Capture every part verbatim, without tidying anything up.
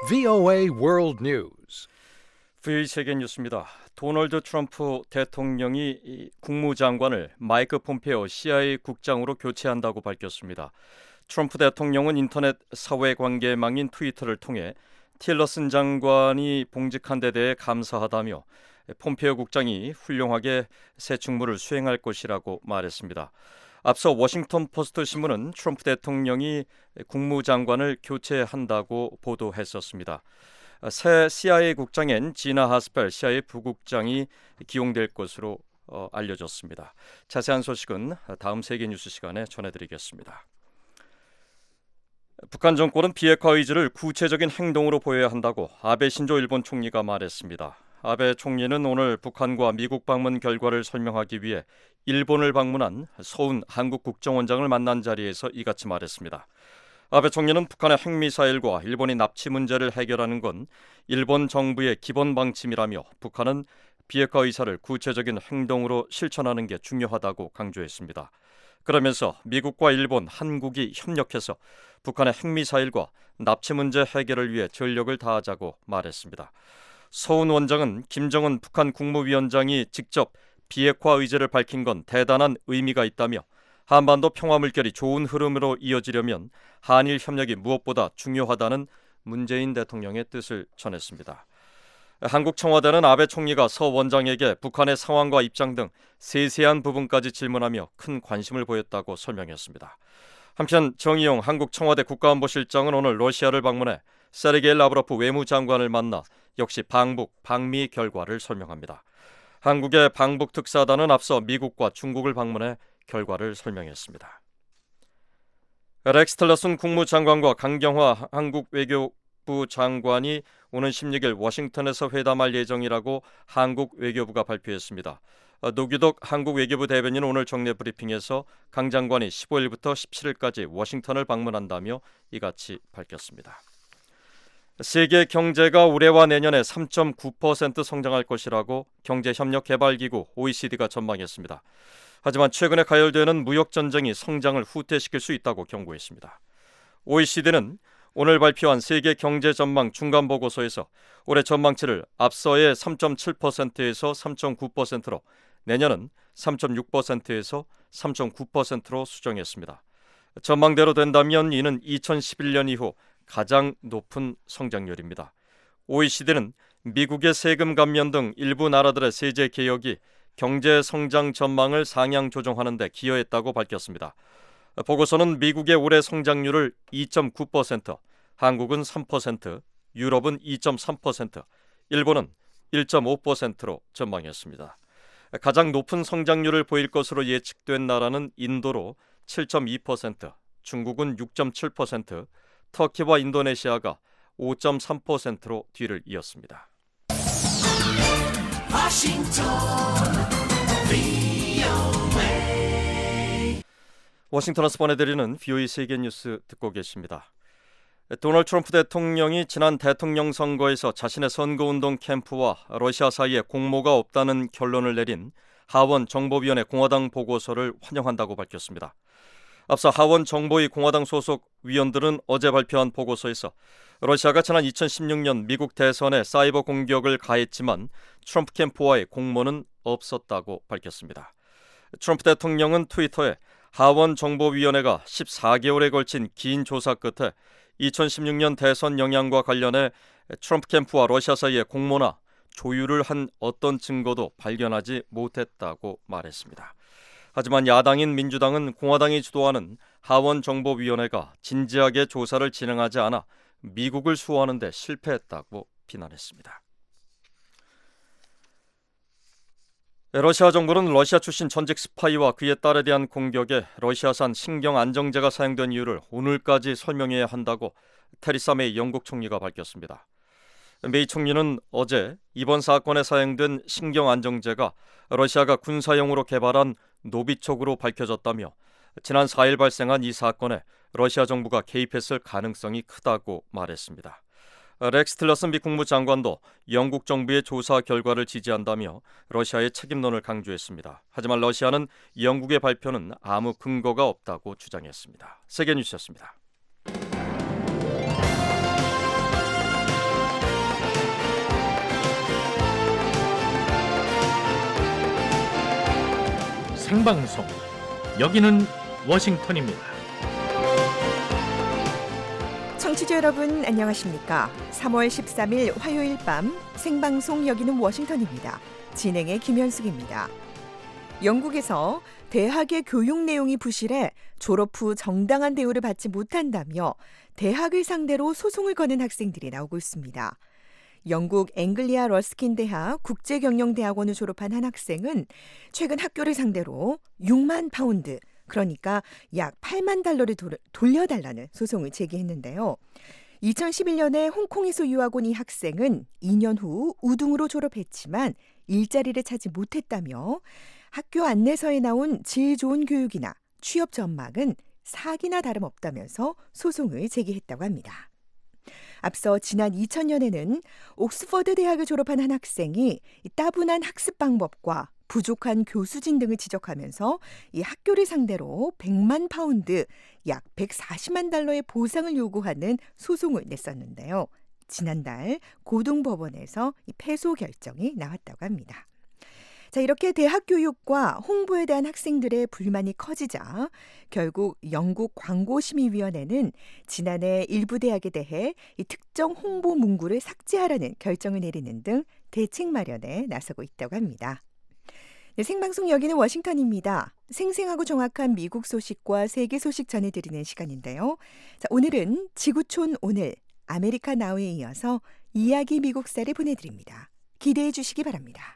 브이오에이 World News. 브이오에이 세계 뉴스입니다. 도널드 트럼프 대통령이 이 국무장관을 마이크 폼페오 씨아이에이 국장으로 교체한다고 밝혔습니다. 트럼프 대통령은 인터넷 사회관계망인 트위터를 통해 틸러슨 장관이 봉직한 데 대해 감사하다며 폼페오 국장이 훌륭하게 새 직무를 수행할 것이라고 말했습니다. 앞서 워싱턴 포스트 신문은 트럼프 대통령이 국무장관을 교체한다고 보도했었습니다. 새 씨아이에이 국장엔 지나 하스펠 씨아이에이 부국장이 기용될 것으로 어, 알려졌습니다. 자세한 소식은 다음 세계 뉴스 시간에 전해드리겠습니다. 북한 정권은 비핵화 의지를 구체적인 행동으로 보여야 한다고 아베 신조 일본 총리가 말했습니다. 아베 총리는 오늘 북한과 미국 방문 결과를 설명하기 위해 일본을 방문한 서훈 한국 국정원장을 만난 자리에서 이같이 말했습니다. 아베 총리는 북한의 핵미사일과 일본이 납치 문제를 해결하는 건 일본 정부의 기본 방침이라며 북한은 비핵화 의사를 구체적인 행동으로 실천하는 게 중요하다고 강조했습니다. 그러면서 미국과 일본, 한국이 협력해서 북한의 핵미사일과 납치 문제 해결을 위해 전력을 다하자고 말했습니다. 서훈 원장은 김정은 북한 국무위원장이 직접 비핵화 의지를 밝힌 건 대단한 의미가 있다며 한반도 평화 물결이 좋은 흐름으로 이어지려면 한일 협력이 무엇보다 중요하다는 문재인 대통령의 뜻을 전했습니다. 한국 청와대는 아베 총리가 서 원장에게 북한의 상황과 입장 등 세세한 부분까지 질문하며 큰 관심을 보였다고 설명했습니다. 한편 정의용 한국 청와대 국가안보실장은 오늘 러시아를 방문해 세르게이 라브로프 외무장관을 만나 역시 방북, 방미 결과를 설명합니다. 한국의 방북 특사단은 앞서 미국과 중국을 방문해 결과를 설명했습니다. 렉스 틸러슨 국무장관과 강경화 한국 외교부 장관이 오는 십육 일 워싱턴에서 회담할 예정이라고 한국 외교부가 발표했습니다. 노규덕 한국 외교부 대변인은 오늘 정례 브리핑에서 강 장관이 십오 일부터 십칠 일까지 워싱턴을 방문한다며 이같이 밝혔습니다. 세계 경제가 올해와 내년에 삼 점 구 퍼센트 성장할 것이라고 경제협력개발기구 오이시디가 전망했습니다. 하지만 최근에 가열되는 무역전쟁이 성장을 후퇴시킬 수 있다고 경고했습니다. 오이시디는 오늘 발표한 세계 경제 전망 중간 보고서에서 올해 전망치를 앞서의 삼 점 칠 퍼센트에서 삼 점 구 퍼센트로 내년은 삼 점 육 퍼센트에서 삼 점 구 퍼센트로 수정했습니다. 전망대로 된다면 이는 이천십일 년 이후 가장 높은 성장률입니다. 오이시디는 미국의 세금 감면 등 일부 나라들의 세제 개혁이 경제 성장 전망을 상향 조정하는 데 기여했다고 밝혔습니다. 보고서는 미국의 올해 성장률을 이 점 구 퍼센트, 한국은 삼 퍼센트, 유럽은 이 점 삼 퍼센트, 일본은 일 점 오 퍼센트로 전망했습니다. 가장 높은 성장률을 보일 것으로 예측된 나라는 인도로 칠 점 이 퍼센트, 중국은 육 점 칠 퍼센트, 터키와 인도네시아가 오 점 삼 퍼센트로 뒤를 이었습니다. 워싱턴, 워싱턴에서 보내드리는 브이오에이 세계 뉴스 듣고 계십니다. 도널드 트럼프 대통령이 지난 대통령 선거에서 자신의 선거운동 캠프와 러시아 사이에 공모가 없다는 결론을 내린 하원 정보위원회 공화당 보고서를 환영한다고 밝혔습니다. 앞서 하원 정보위 공화당 소속 위원들은 어제 발표한 보고서에서 러시아가 지난 이천십육 년 미국 대선에 사이버 공격을 가했지만 트럼프 캠프와의 공모는 없었다고 밝혔습니다. 트럼프 대통령은 트위터에 하원 정보위원회가 십사 개월에 걸친 긴 조사 끝에 이천십육 년 대선 영향과 관련해 트럼프 캠프와 러시아 사이에 공모나 조율을 한 어떤 증거도 발견하지 못했다고 말했습니다. 하지만 야당인 민주당은 공화당이 주도하는 하원정보위원회가 진지하게 조사를 진행하지 않아 미국을 수호하는 데 실패했다고 비난했습니다. 러시아 정부는 러시아 출신 전직 스파이와 그의 딸에 대한 공격에 러시아산 신경안정제가 사용된 이유를 오늘까지 설명해야 한다고 테리사 메이 영국 총리가 밝혔습니다. 메이 총리는 어제 이번 사건에 사용된 신경안정제가 러시아가 군사용으로 개발한 노비촉으로 밝혀졌다며 지난 사 일 발생한 이 사건에 러시아 정부가 개입했을 가능성이 크다고 말했습니다. 렉스 틸러슨 미 국무장관도 영국 정부의 조사 결과를 지지한다며 러시아의 책임론을 강조했습니다. 하지만 러시아는 영국의 발표는 아무 근거가 없다고 주장했습니다. 세계뉴스였습니다. 생방송. 여기는 워싱턴입니다. 청취자 여러분 안녕하십니까? 삼월 십삼일 화요일 밤 생방송 여기는 워싱턴입니다. 진행의 김현숙입니다. 영국에서 대학의 교육 내용이 부실해 졸업 후 정당한 대우를 받지 못한다며 대학을 상대로 소송을 거는 학생들이 나오고 있습니다. 영국 앵글리아 러스킨 대학 국제경영대학원을 졸업한 한 학생은 최근 학교를 상대로 육만 파운드, 그러니까 약 팔만 달러를 도, 돌려달라는 소송을 제기했는데요. 이천십일년에 홍콩에서 유학 온 이 학생은 이 년 후 우등으로 졸업했지만 일자리를 찾지 못했다며 학교 안내서에 나온 질 좋은 교육이나 취업 전망은 사기나 다름없다면서 소송을 제기했다고 합니다. 앞서 지난 이천년에는 옥스퍼드 대학을 졸업한 한 학생이 따분한 학습 방법과 부족한 교수진 등을 지적하면서 이 학교를 상대로 백만 파운드, 약 백사십만 달러의 보상을 요구하는 소송을 냈었는데요. 지난달 고등법원에서 이 패소 결정이 나왔다고 합니다. 자, 이렇게 대학 교육과 홍보에 대한 학생들의 불만이 커지자 결국 영국 광고심의위원회는 지난해 일부 대학에 대해 이 특정 홍보 문구를 삭제하라는 결정을 내리는 등 대책 마련에 나서고 있다고 합니다. 네, 생방송 여기는 워싱턴입니다. 생생하고 정확한 미국 소식과 세계 소식 전해드리는 시간인데요. 자, 오늘은 지구촌 오늘 아메리카 나우에 이어서 이야기 미국사를 보내드립니다. 기대해 주시기 바랍니다.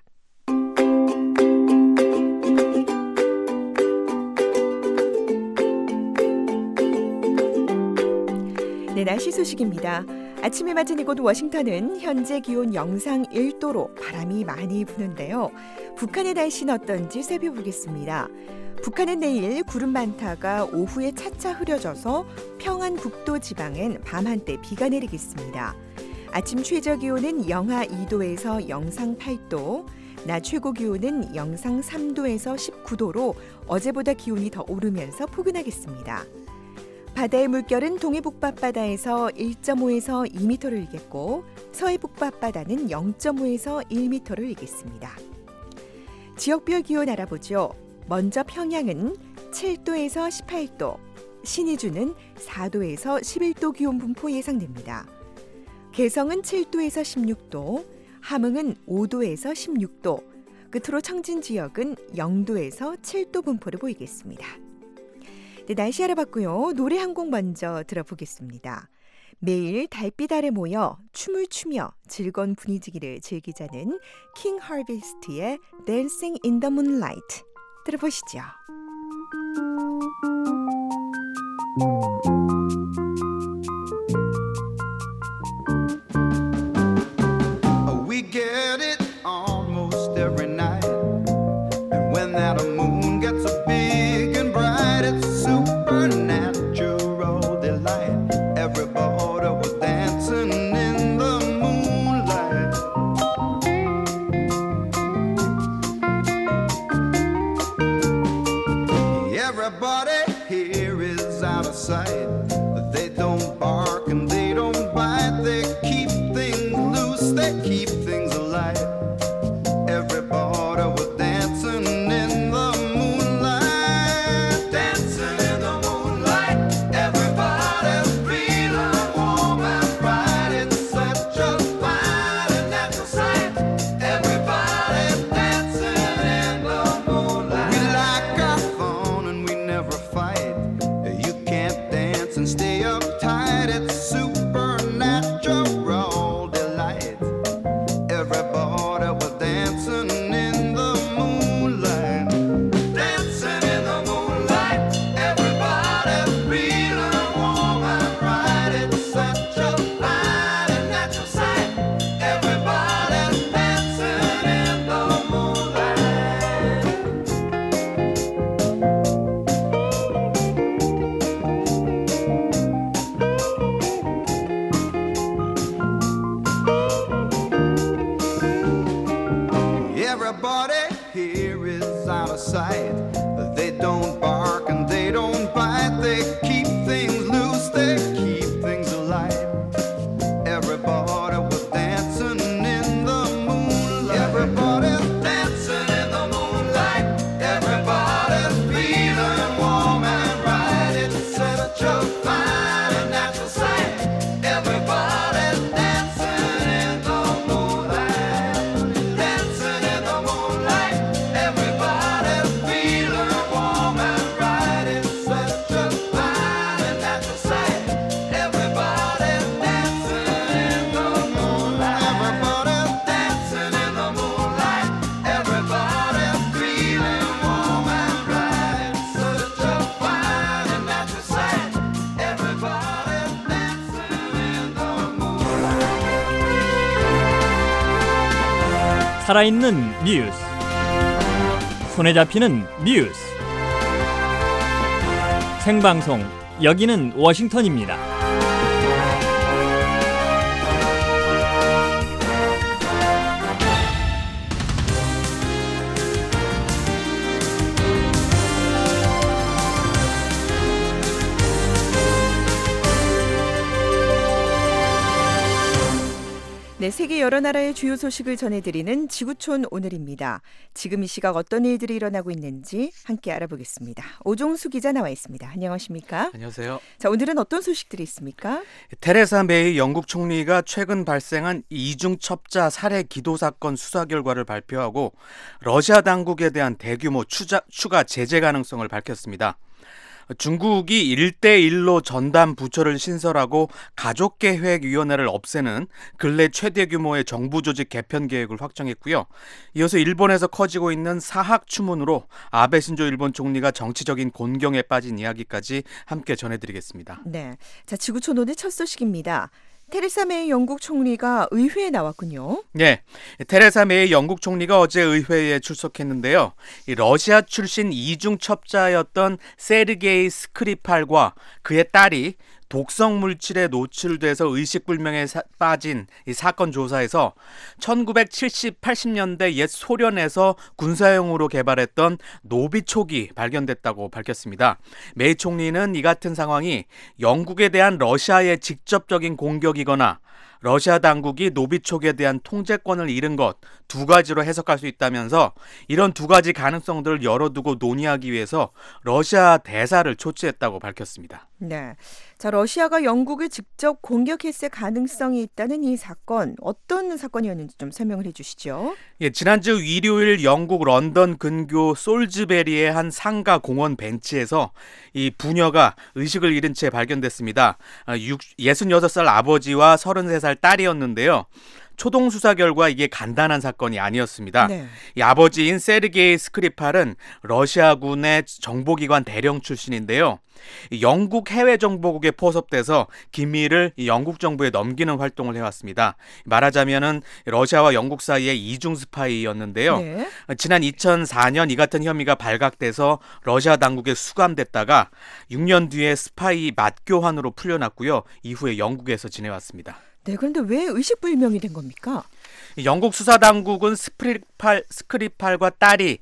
네, 날씨 소식입니다. 아침에 맞은 이곳 워싱턴은 현재 기온 영상 일 도로 바람이 많이 부는데요. 북한의 날씨는 어떤지 살펴보겠습니다. 북한은 내일 구름 많다가 오후에 차차 흐려져서 평안북도 지방엔 밤 한때 비가 내리겠습니다. 아침 최저 기온은 영하 이 도에서 영상 팔 도, 낮 최고 기온은 영상 삼 도에서 십구 도로 어제보다 기온이 더 오르면서 포근하겠습니다. 바다의 물결은 동해북바바다에서 일 점 오에서 이 미터를 일겠고 서해북바바다는 영 점 오에서 일 미터를 일겠습니다. 지역별 기온 알아보죠. 먼저 평양은 칠 도에서 십팔 도, 신의주는 사 도에서 십일 도 기온 분포 예상됩니다. 개성은 칠 도에서 십육 도, 함흥은 오 도에서 십육 도, 끝으로 청진 지역은 영 도에서 칠 도 분포를 보이겠습니다. 네, 날씨 알아봤고요. 노래 한 곡 먼저 들어보겠습니다. 매일 달빛 아래 모여 춤을 추며 즐거운 분위기를 즐기자는 킹 하비스트의 Dancing in the Moonlight 들어보시죠. We get it almost every night, and when that moon gets so big and bright, it's supernatural delight. Everybody was dancing in the moonlight. Everybody here is out of sight. They don't bark and they don't bite. They keep things loose, they keep things alive. Everybody was dancing in the moonlight, dancing in the moonlight. Everybody's feeling warm and bright. It's such a fine and natural sight. Everybody's dancing in the moonlight. We like our fun and we never fight. You can't dance and stay uptight. It's supernatural delight. Everybody was dancing in the moonlight, dancing in the moonlight. Everybody's feeling warm and bright. It's such a fine and natural sight. Everybody's dancing in the moonlight. Everybody here is out of sight. They don't bark and they don't bite. They keep things loose, they keep things alive. Everybody was dancing in the moonlight. Everybody's dancing in the moonlight. Everybody 살아있는 뉴스, 손에 잡히는 뉴스, 생방송 여기는 워싱턴입니다. 네, 세계 여러 나라의 주요 소식을 전해드리는 지구촌 오늘입니다. 지금 이 시각 어떤 일들이 일어나고 있는지 함께 알아보겠습니다. 오종수 기자 나와 있습니다. 안녕하십니까? 안녕하세요. 자, 오늘은 어떤 소식들이 있습니까? 테레사 메이 영국 총리가 최근 발생한 이중 첩자 살해 기도 사건 수사 결과를 발표하고 러시아 당국에 대한 대규모 추자, 추가 제재 가능성을 밝혔습니다. 중국이 일 대일로 전담 부처를 신설하고 가족계획위원회를 없애는 근래 최대 규모의 정부 조직 개편 계획을 확정했고요. 이어서 일본에서 커지고 있는 사학 추문으로 아베 신조 일본 총리가 정치적인 곤경에 빠진 이야기까지 함께 전해드리겠습니다. 네, 자 지구촌 오늘 첫 소식입니다. 테레사 메이 영국 총리가 의회에 나왔군요. 네, 테레사 메이 영국 총리가 어제 의회에 출석했는데요. 이 러시아 출신 이중 첩자였던 세르게이 스크리팔과 그의 딸이 독성 물질에 노출돼서 의식불명에 사, 빠진 이 사건 조사에서 천구백칠십, 팔십 년대 옛 소련에서 군사용으로 개발했던 노비촉이 발견됐다고 밝혔습니다. 메이 총리는 이 같은 상황이 영국에 대한 러시아의 직접적인 공격이거나 러시아 당국이 노비촉에 대한 통제권을 잃은 것 두 가지로 해석할 수 있다면서 이런 두 가지 가능성들을 열어두고 논의하기 위해서 러시아 대사를 초치했다고 밝혔습니다. 네, 자 러시아가 영국을 직접 공격했을 가능성이 있다는 이 사건, 어떤 사건이었는지 좀 설명을 해주시죠. 예, 지난주 일요일 영국 런던 근교 솔즈베리의 한 상가 공원 벤치에서 이 부녀가 의식을 잃은 채 발견됐습니다. 예순여섯 살 아버지와 서른세 살 딸이었는데요. 초동 수사 결과 이게 간단한 사건이 아니었습니다. 네. 이 아버지인 세르게이 스크리팔은 러시아군의 정보기관 대령 출신인데요. 영국 해외정보국에 포섭돼서 기밀을 영국 정부에 넘기는 활동을 해왔습니다. 말하자면은 러시아와 영국 사이의 이중 스파이였는데요. 네. 지난 이천사 년 이 같은 혐의가 발각돼서 러시아 당국에 수감됐다가 육 년 뒤에 스파이 맞교환으로 풀려났고요. 이후에 영국에서 지내왔습니다. 네, 그런데 왜 의식불명이 된 겁니까? 영국 수사당국은 스크리팔, 스크리팔과 딸이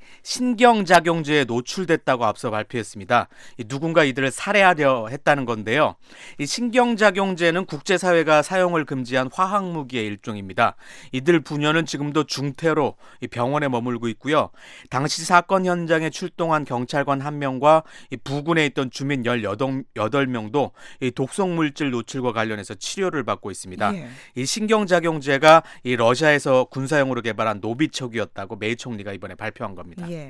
신경작용제에 노출됐다고 앞서 발표했습니다. 누군가 이들을 살해하려 했다는 건데요. 이 신경작용제는 국제사회가 사용을 금지한 화학무기의 일종입니다. 이들 부녀는 지금도 중태로 병원에 머물고 있고요. 당시 사건 현장에 출동한 경찰관 한 명과 부근에 있던 주민 열여덟 명도 이 독성물질 노출과 관련해서 치료를 받고 있습니다. 예. 이 신경작용제가 이 러시아에서 군사용으로 개발한 노비촉이었다고 메이 총리가 이번에 발표한 겁니다. 예.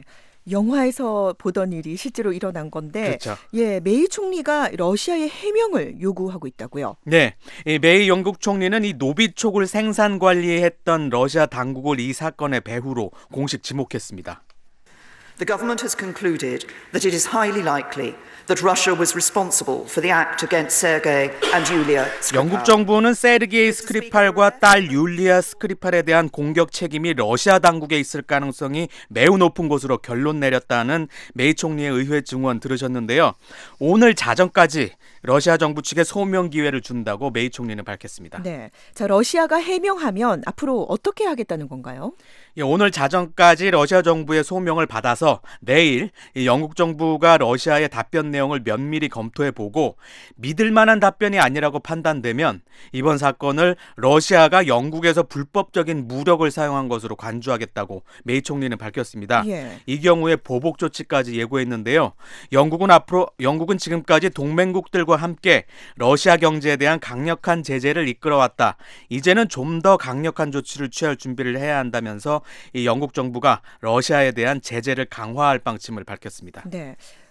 영화에서 보던 일이 실제로 일어난 건데, 그렇죠. 예, 메이 총리가 러시아의 해명을 요구하고 있다고요. 네, 이 메이 영국 총리는 이 노비촉을 생산 관리했던 러시아 당국을 이 사건의 배후로 공식 지목했습니다. The government has concluded that it is highly likely that Russia was responsible for the act against Sergei and Yulia Skripal. 영국 정부는 세르게이 스크리팔과 딸 율리아 스크리팔에 대한 공격 책임이 러시아 당국에 있을 가능성이 매우 높은 것으로 결론 내렸다는 메이 총리의 의회 증언 들으셨는데요. 오늘 자정까지 러시아 정부 측에 소명 기회를 준다고 메이 총리는 밝혔습니다. 네, 자 러시아가 해명하면 앞으로 어떻게 하겠다는 건가요? 예, 오늘 자정까지 러시아 정부의 소명을 받아서 내일 영국 정부가 러시아의 답변 내용을 면밀히 검토해보고 믿을 만한 답변이 아니라고 판단되면 이번 사건을 러시아가 영국에서 불법적인 무력을 사용한 것으로 간주하겠다고 메이 총리는 밝혔습니다. 예. 이 경우에 보복 조치까지 예고했는데요. 영국은 앞으로 영국은 지금까지 동맹국들과 함께 러시아 경제에 대한 강력한 제재를 이끌어왔다. 이제는 좀 더 강력한 조치를 취할 준비를 해야 한다면서 이 영국 정부가 러시아에 대한 제재를 강화할 방침을 밝혔습니다. 네.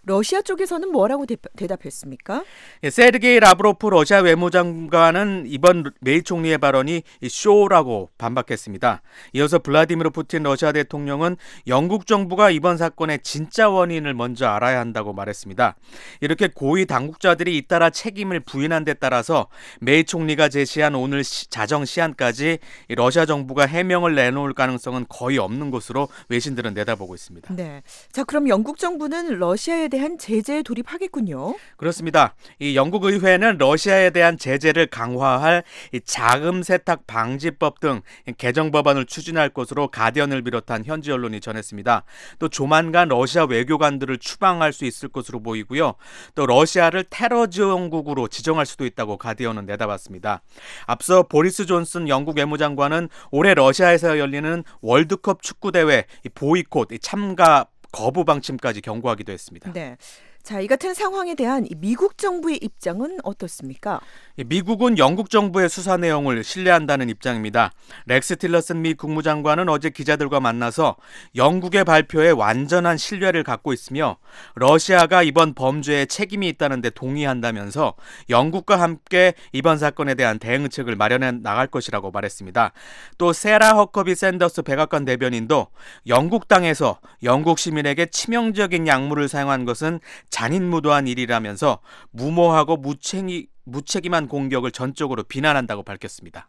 러시아 쪽에서는 뭐라고 대, 대답했습니까? 예, 세르게이 라브로프 러시아 외무장관은 이번 메이 총리의 발언이 쇼라고 반박했습니다. 이어서 블라디미르 푸틴 러시아 대통령은 영국 정부가 이번 사건의 진짜 원인을 먼저 알아야 한다고 말했습니다. 이렇게 고위 당국자들이 잇따라 책임을 부인한 데 따라서 메이 총리가 제시한 오늘 시, 자정 시한까지 러시아 정부가 해명을 내놓을 가능성은 거의 없는 것으로 외신들은 내다보고 있습니다. 네. 자, 그럼 영국 정부는 러시아에 대한 제재에 돌입하겠군요. 그렇습니다. 이 영국 의회는 러시아에 대한 제재를 강화할 이 자금 세탁 방지법 등 개정 법안을 추진할 것으로 가디언을 비롯한 현지 언론이 전했습니다. 또 조만간 러시아 외교관들을 추방할 수 있을 것으로 보이고요. 또 러시아를 테러 지원국으로 지정할 수도 있다고 가디언은 내다봤습니다. 앞서 보리스 존슨 영국 외무장관은 올해 러시아에서 열리는 월드컵 축구대회 보이콧 참가 거부 방침까지 경고하기도 했습니다. 네. 자, 이 같은 상황에 대한 미국 정부의 입장은 어떻습니까? 미국은 영국 정부의 수사 내용을 신뢰한다는 입장입니다. 렉스 틸러슨 미 국무장관은 어제 기자들과 만나서 영국의 발표에 완전한 신뢰를 갖고 있으며 러시아가 이번 범죄에 책임이 있다는 데 동의한다면서 영국과 함께 이번 사건에 대한 대응책을 마련해 나갈 것이라고 말했습니다. 또 세라 허커비 샌더스 백악관 대변인도 영국 땅에서 영국 시민에게 치명적인 약물을 사용한 것은 잔인무도한 일이라면서 무모하고 무책임, 무책임한 공격을 전적으로 비난한다고 밝혔습니다.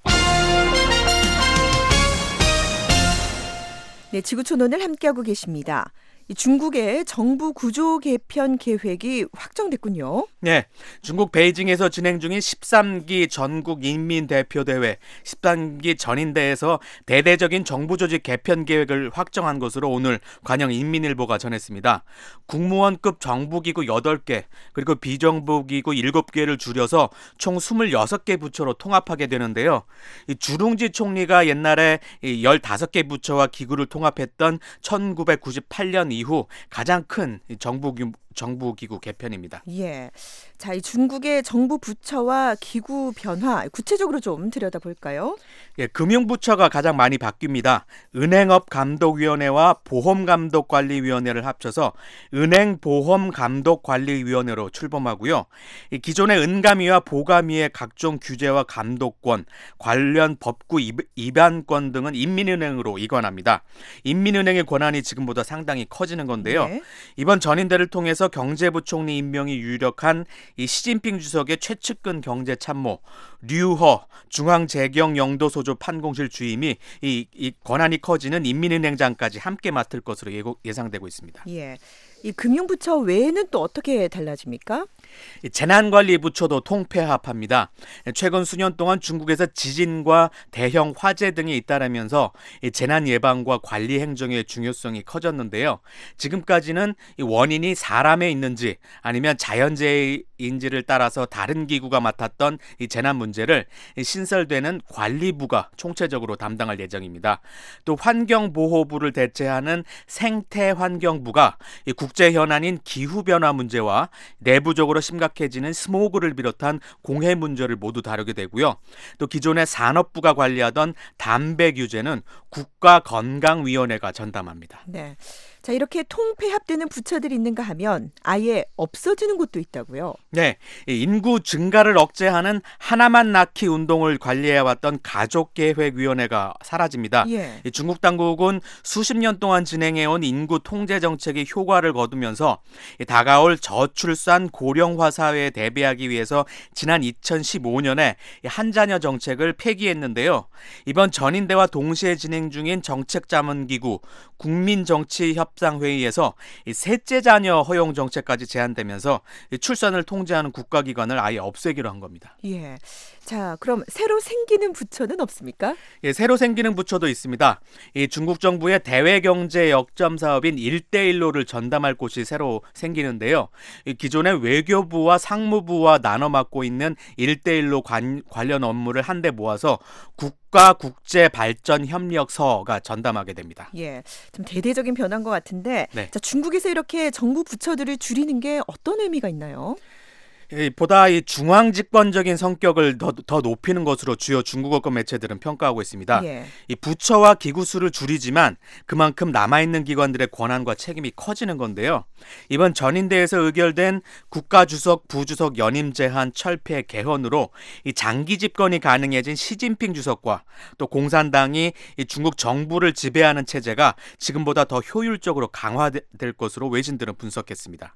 네, 지구촌론을 함께하고 계십니다. 중국의 정부 구조 개편 계획이 확정됐군요. 네, 중국 베이징에서 진행 중인 십삼 기 전국 인민대표대회 십삼 기 전인대에서 대대적인 정부 조직 개편 계획을 확정한 것으로 오늘 관영 인민일보가 전했습니다. 국무원급 정부기구 여덟 개 그리고 비정부기구 일곱 개를 줄여서 총 스물여섯 개 부처로 통합하게 되는데요. 이 주룽지 총리가 옛날에 열다섯 개 부처와 기구를 통합했던 천구백구십팔 년 이후 가장 큰 정부 정부기구 개편입니다. 예, 자, 이 중국의 정부 부처와 기구 변화 구체적으로 좀 들여다볼까요? 예, 금융부처가 가장 많이 바뀝니다. 은행업감독위원회와 보험감독관리위원회를 합쳐서 은행보험감독관리위원회로 출범하고요. 이 기존의 은감위와 보감위의 각종 규제와 감독권, 관련 법규 위반권 등은 인민은행으로 이관합니다. 인민은행의 권한이 지금보다 상당히 커지는 건데요. 네. 이번 전인대를 통해서 경제부총리 임명이 유력한 이 시진핑 주석의 최측근 경제참모 류허 중앙재경영도소조 판공실 주임이 이, 이 권한이 커지는 인민은행장까지 함께 맡을 것으로 예상되고 있습니다. 예. 이 금융부처 외에는 또 어떻게 달라집니까? 재난관리부처도 통폐합합니다. 최근 수년 동안 중국에서 지진과 대형 화재 등이 잇따르면서 재난 예방과 관리 행정의 중요성이 커졌는데요. 지금까지는 원인이 사람에 있는지 아니면 자연재해인지를 따라서 다른 기구가 맡았던 이 재난 문제를 신설되는 관리부가 총체적으로 담당할 예정입니다. 또 환경보호부를 대체하는 생태환경부가 국제 현안인 기후변화 문제와 내부적으로 심각해지는 스모그를 비롯한 공해 문제를 모두 다루게 되고요. 또 기존의 산업부가 관리하던 담배 규제는 국가건강위원회가 전담합니다. 네. 자, 이렇게 통폐합되는 부처들이 있는가 하면 아예 없어지는 곳도 있다고요? 네, 인구 증가를 억제하는 하나만 낳기 운동을 관리해왔던 가족계획위원회가 사라집니다. 예. 중국 당국은 수십 년 동안 진행해온 인구 통제 정책이 효과를 거두면서 다가올 저출산 고령화 사회에 대비하기 위해서 지난 이천십오 년에 한자녀 정책을 폐기했는데요. 이번 전인대와 동시에 진행 중인 정책자문기구 국민정치협상회의에서 셋째 자녀 허용 정책까지 제한되면서 출산을 통제하는 국가기관을 아예 없애기로 한 겁니다. 예. 자, 그럼 새로 생기는 부처는 없습니까? 예, 새로 생기는 부처도 있습니다. 이 중국 정부의 대외경제 역점 사업인 일대일로를 전담할 곳이 새로 생기는데요. 이 기존의 외교부와 상무부와 나눠 맡고 있는 일대일로 관, 관련 업무를 한데 모아서 국가국제발전협력서가 전담하게 됩니다. 예, 좀 대대적인 변화인 것 같은데 네. 자, 중국에서 이렇게 정부 부처들을 줄이는 게 어떤 의미가 있나요? 보다 이 중앙 집권적인 성격을 더, 더 높이는 것으로 주요 중국어권 매체들은 평가하고 있습니다. 예. 이 부처와 기구 수를 줄이지만 그만큼 남아있는 기관들의 권한과 책임이 커지는 건데요. 이번 전인대에서 의결된 국가주석, 부주석 연임 제한 철폐 개헌으로 이 장기 집권이 가능해진 시진핑 주석과 또 공산당이 이 중국 정부를 지배하는 체제가 지금보다 더 효율적으로 강화될 것으로 외신들은 분석했습니다.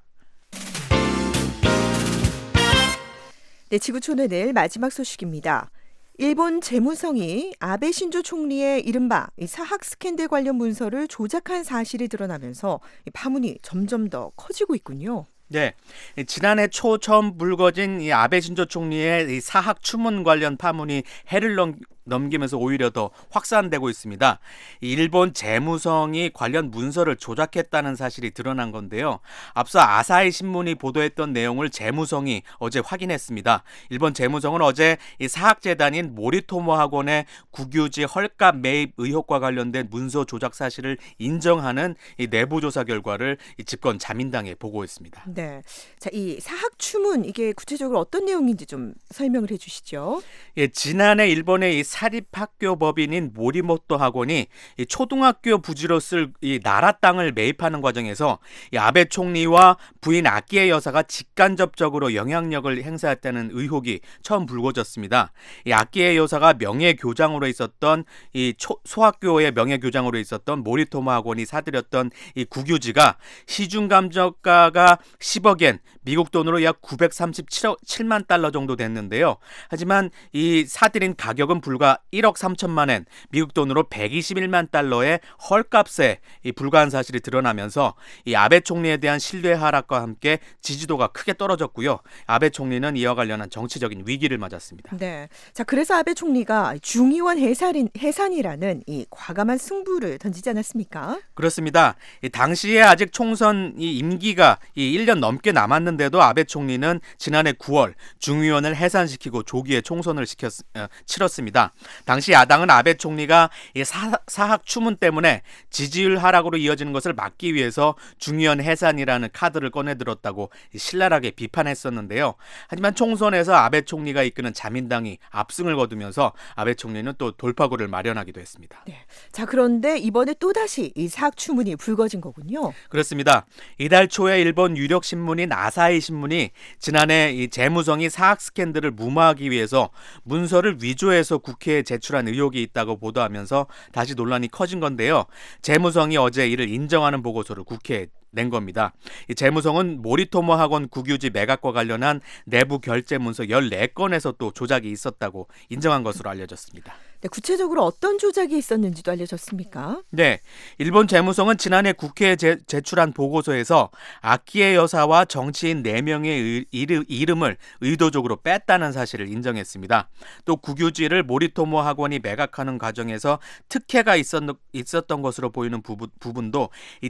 네, 지구촌의 마지막 소식입니다. 일본 재무성이 아베 신조 총리의 이른바 사학 스캔들 관련 문서를 조작한 사실이 드러나면서 파문이 점점 더 커지고 있군요. 네, 지난해 초 처음 불거진 이 아베 신조 총리의 이 사학 추문 관련 파문이 해를 넘, 넘기면서 오히려 더 확산되고 있습니다. 일본 재무성이 관련 문서를 조작했다는 사실이 드러난 건데요. 앞서 아사히 신문이 보도했던 내용을 재무성이 어제 확인했습니다. 일본 재무성은 어제 이 사학재단인 모리토모 학원의 국유지 헐값 매입 의혹과 관련된 문서 조작 사실을 인정하는 이 내부 조사 결과를 이 집권 자민당에 보고했습니다. 네, 자, 이 사학 추문 이게 구체적으로 어떤 내용인지 좀 설명을 해주시죠. 예, 지난해 일본의 이 사립학교 법인인 모리모토 학원이 이 초등학교 부지로 쓸 이 나라 땅을 매입하는 과정에서 이 아베 총리와 부인 아키에 여사가 직간접적으로 영향력을 행사했다는 의혹이 처음 불거졌습니다. 이 아키에 여사가 명예교장으로 있었던 이 초, 소학교의 명예교장으로 있었던 모리토모 학원이 사들였던 이 국유지가 시중 감정가가 십억 엔, 미국 돈으로 약 구백삼십칠만 달러 정도 됐는데요. 하지만 이 사들인 가격은 불과 일억 삼천만 엔, 미국 돈으로 백이십일만 달러의 헐값에 이 불과한 사실이 드러나면서 이 아베 총리에 대한 신뢰 하락과 함께 지지도가 크게 떨어졌고요. 아베 총리는 이와 관련한 정치적인 위기를 맞았습니다. 네, 자 그래서 아베 총리가 중의원 해산인, 해산이라는 이 과감한 승부를 던지지 않았습니까? 그렇습니다. 이 당시에 아직 총선 이 임기가 이 일 년 넘게 남았는데도 아베 총리는 지난해 구월 중의원을 해산시키고 조기에 총선을 시켰, 어, 치렀습니다. 당시 야당은 아베 총리가 이 사, 사학 추문 때문에 지지율 하락으로 이어지는 것을 막기 위해서 중의원 해산이라는 카드를 꺼내들었다고 신랄하게 비판했었는데요. 하지만 총선에서 아베 총리가 이끄는 자민당이 압승을 거두면서 아베 총리는 또 돌파구를 마련하기도 했습니다. 네. 자 그런데 이번에 또다시 이 사학 추문이 불거진 거군요. 그렇습니다. 이달 초에 일본 유력 신문인 아사히 신문이 지난해 이 재무성이 사학 스캔들을 무마하기 위해서 문서를 위조해서 국회에 제출한 의혹이 있다고 보도하면서 다시 논란이 커진 건데요. 재무성이 어제 이를 인정하는 보고서를 국회에 낸 겁니다. 이 재무성은 모리토모 학원 국유지 매각과 관련한 내부 결제 문서 열네 건에서 또 조작이 있었다고 인정한 것으로 알려졌습니다. 네, 구체적으로 어떤 조작이 있었는지도 알려졌습니까? 네, 일본 재무성은 지난해 국회에 제, 제출한 보고서에서 아키에 여사와 정치인 네 명의 의, 이르, 이름을 의도적으로 뺐다는 사실을 인정했습니다. 또 국유지를 모리토모 학원이 매각하는 과정에서 특혜가 있었, 있었던 것으로 보이는 부분, 부분도 이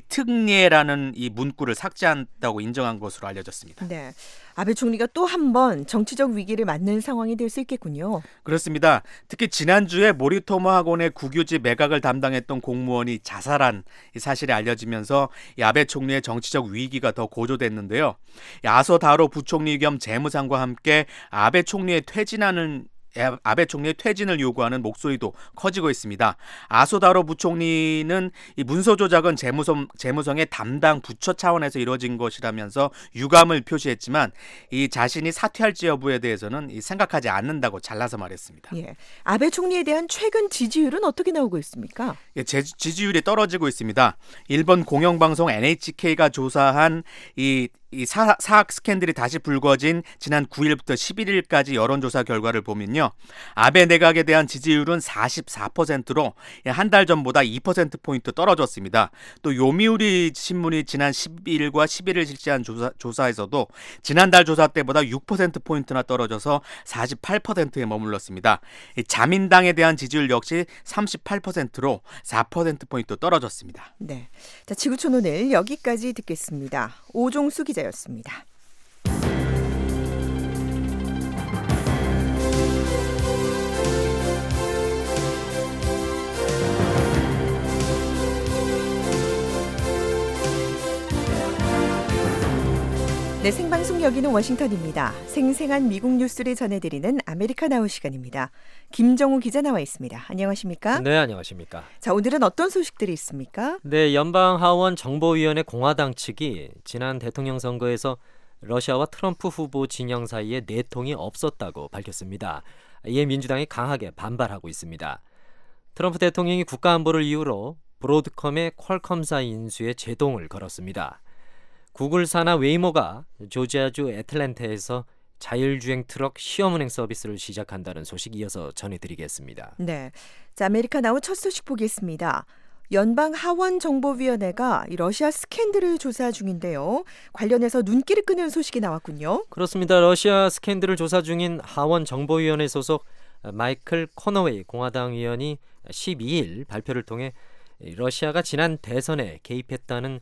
특례라는 이 문구를 삭제한다고 인정한 것으로 알려졌습니다. 네, 아베 총리가 또 한 번 정치적 위기를 맞는 상황이 될 수 있겠군요. 그렇습니다. 특히 지난주에 모리토모 학원의 국유지 매각을 담당했던 공무원이 자살한 사실이 알려지면서 이 아베 총리의 정치적 위기가 더 고조됐는데요. 아소 다로 부총리 겸 재무상과 함께 아베 총리의 퇴진하는 아베 총리의 퇴진을 요구하는 목소리도 커지고 있습니다. 아소다로 부총리는 이 문서 조작은 재무성, 재무성의 담당 부처 차원에서 이루어진 것이라면서 유감을 표시했지만 이 자신이 사퇴할지 여부에 대해서는 이 생각하지 않는다고 잘라서 말했습니다. 예, 아베 총리에 대한 최근 지지율은 어떻게 나오고 있습니까? 예, 제, 지지율이 떨어지고 있습니다. 일본 공영방송 엔에이치케이가 조사한 이 이 사, 사학 스캔들이 다시 불거진 지난 구 일부터 십일 일까지 여론조사 결과를 보면요. 아베 내각에 대한 지지율은 사십사 퍼센트로 한 달 전보다 이 퍼센트포인트 떨어졌습니다. 또 요미우리 신문이 지난 십일과 십일 일 실시한 조사, 조사에서도 지난달 조사 때보다 육 퍼센트포인트나 떨어져서 사십팔 퍼센트에 머물렀습니다. 자민당에 대한 지지율 역시 삼십팔 퍼센트로 사 퍼센트포인트 떨어졌습니다. 네, 자 지구촌 오늘 여기까지 듣겠습니다. 오종수 기자 였습니다. 네, 생방송 여기는 워싱턴입니다. 생생한 미국 뉴스를 전해드리는 아메리카 나우 시간입니다. 김정우 기자 나와 있습니다. 안녕하십니까? 네, 안녕하십니까? 자, 오늘은 어떤 소식들이 있습니까? 네, 연방하원 정보위원회 공화당 측이 지난 대통령 선거에서 러시아와 트럼프 후보 진영 사이에 내통이 없었다고 밝혔습니다. 이에 민주당이 강하게 반발하고 있습니다. 트럼프 대통령이 국가안보를 이유로 브로드컴의 퀄컴사 인수에 제동을 걸었습니다. 구글 산하 웨이모가 조지아주 애틀랜타에서 자율주행 트럭 시험운행 서비스를 시작한다는 소식 이어서 전해드리겠습니다. 네, 자, 아메리카 나우 첫 소식 보겠습니다. 연방 하원 정보위원회가 러시아 스캔들을 조사 중인데요. 관련해서 눈길을 끄는 소식이 나왔군요. 그렇습니다. 러시아 스캔들을 조사 중인 하원 정보위원회 소속 마이클 코너웨이 공화당 의원이 십이일 발표를 통해 러시아가 지난 대선에 개입했다는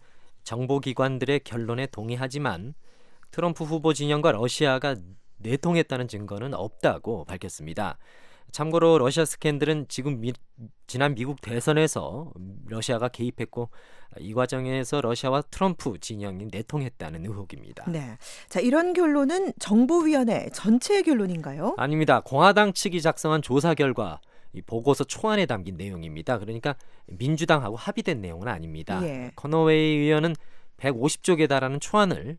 정보기관들의 결론에 동의하지만 트럼프 후보 진영과 러시아가 내통했다는 증거는 없다고 밝혔습니다. 참고로 러시아 스캔들은 지금 미, 지난 미국 대선에서 러시아가 개입했고 이 과정에서 러시아와 트럼프 진영이 내통했다는 의혹입니다. 네, 자, 이런 결론은 정보위원회 전체의 결론인가요? 아닙니다. 공화당 측이 작성한 조사 결과 이 보고서 초안에 담긴 내용입니다. 그러니까 민주당하고 합의된 내용은 아닙니다. 예. 커너웨이 의원은 백오십 쪽에 달하는 초안을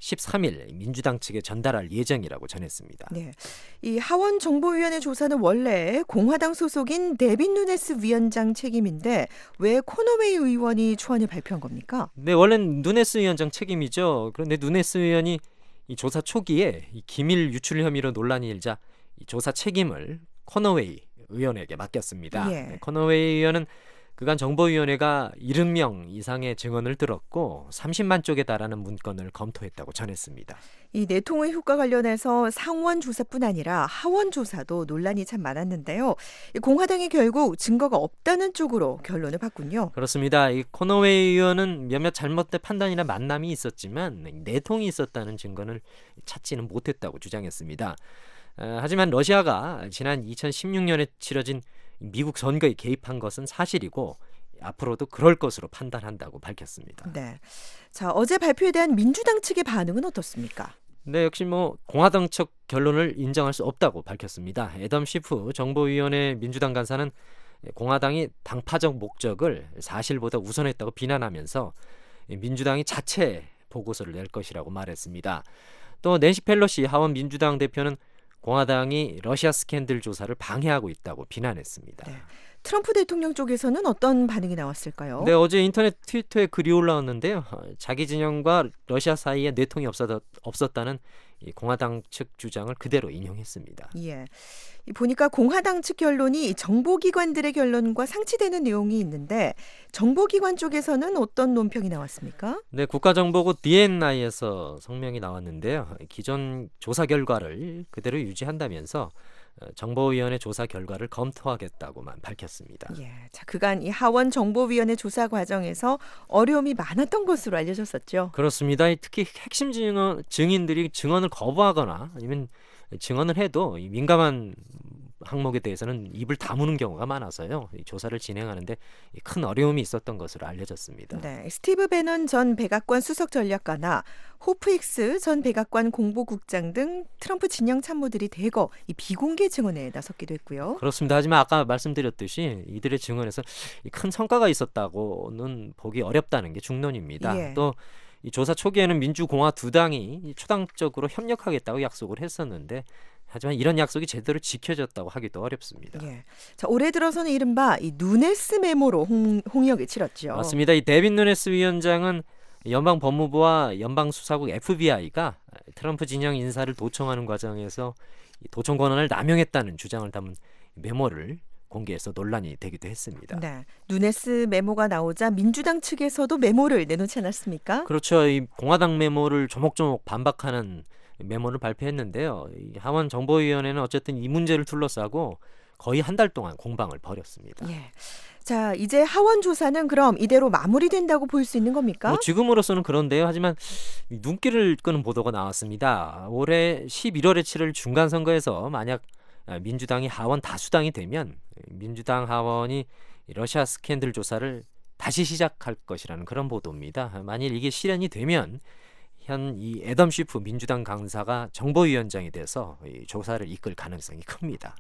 십삼일 민주당 측에 전달할 예정이라고 전했습니다. 네, 이 하원 정보위원회 조사는 원래 공화당 소속인 데빈 누네스 위원장 책임인데 왜 코너웨이 의원이 초안을 발표한 겁니까? 네, 원래는 누네스 위원장 책임이죠. 그런데 누네스 의원이 이 조사 초기에 이 기밀 유출 혐의로 논란이 일자 이 조사 책임을 코너웨이 의원에게 맡겼습니다. 예. 코너웨이 의원은 그간 정보위원회가 칠십 명 이상의 증언을 들었고 삼십만 쪽에 달하는 문건을 검토했다고 전했습니다. 이 내통의 효과 관련해서 상원 조사뿐 아니라 하원 조사도 논란이 참 많았는데요. 이 공화당이 결국 증거가 없다는 쪽으로 결론을 봤군요. 그렇습니다. 이 코너웨이 의원은 몇몇 잘못된 판단이나 만남이 있었지만 내통이 있었다는 증거를 찾지는 못했다고 주장했습니다. 어, 하지만 러시아가 지난 이천십육 년에 치러진 미국 선거에 개입한 것은 사실이고 앞으로도 그럴 것으로 판단한다고 밝혔습니다. 네, 자, 어제 발표에 대한 민주당 측의 반응은 어떻습니까? 네, 역시 뭐 공화당 측 결론을 인정할 수 없다고 밝혔습니다. 애덤 시프 정보위원회 민주당 간사는 공화당이 당파적 목적을 사실보다 우선했다고 비난하면서 민주당이 자체 보고서를 낼 것이라고 말했습니다. 또 낸시 펠로시 하원 민주당 대표는 공화당이 러시아 스캔들 조사를 방해하고 있다고 비난했습니다. 네. 트럼프 대통령 쪽에서는 어떤 반응이 나왔을까요? 네, 어제 인터넷 트위터에 글이 올라왔는데요. 자기 진영과 러시아 사이에 내통이 없었, 없었다는 이 공화당 측 주장을 그대로 인용했습니다. 예, 보니까 공화당 측 결론이 정보기관들의 결론과 상치되는 내용이 있는데 정보기관 쪽에서는 어떤 논평이 나왔습니까? 네, 국가정보국 디엔아이에서 성명이 나왔는데요. 기존 조사 결과를 그대로 유지한다면서 정보위원회 조사 결과를 검토하겠다고만 밝혔습니다. 예, 자, 그간 이 하원 정보위원회 조사 과정에서 어려움이 많았던 것으로 알려졌었죠. 그렇습니다. 특히 핵심 증언, 증인들이 증언을 거부하거나 아니면 증언을 해도 이 민감한 항목에 대해서는 입을 다무는 경우가 많아서요. 이 조사를 진행하는데 큰 어려움이 있었던 것으로 알려졌습니다. 네, 스티브 배넌 전 백악관 수석 전략가나 호프 힉스 전 백악관 공보국장 등 트럼프 진영 참모들이 대거 이 비공개 증언에 나섰기도 했고요. 그렇습니다. 하지만 아까 말씀드렸듯이 이들의 증언에서 큰 성과가 있었다고는 보기 어렵다는 게 중론입니다. 예. 또 이 조사 초기에는 민주공화 두 당이 초당적으로 협력하겠다고 약속을 했었는데 하지만 이런 약속이 제대로 지켜졌다고 하기도 어렵습니다. 예. 자, 올해 들어서는 이른바 이 누네스 메모로 홍, 홍역을 치렀죠. 맞습니다. 이 데빈 누네스 위원장은 연방 법무부와 연방 수사국 에프비아이가 트럼프 진영 인사를 도청하는 과정에서 도청 권한을 남용했다는 주장을 담은 메모를 공개해서 논란이 되기도 했습니다. 네, 누네스 메모가 나오자 민주당 측에서도 메모를 내놓지 않았습니까? 그렇죠. 이 공화당 메모를 조목조목 반박하는 메모를 발표했는데요. 이 하원 정보위원회는 어쨌든 이 문제를 둘러싸고 거의 한 달 동안 공방을 벌였습니다. 예. 자, 이제 하원 조사는 그럼 이대로 마무리된다고 볼 수 있는 겁니까? 뭐 지금으로서는 그런데요. 하지만 눈길을 끄는 보도가 나왔습니다. 올해 십일월에 치를 중간선거에서 만약 민주당이 하원 다수당이 되면 민주당 하원이 러시아 스캔들 조사를 다시 시작할 것이라는 그런 보도입니다. 만일 이게 실현이 되면 현 이 애덤 쉬프 민주당 강사가 정보위원장이 돼서 이 조사를 이끌 가능성이 큽니다.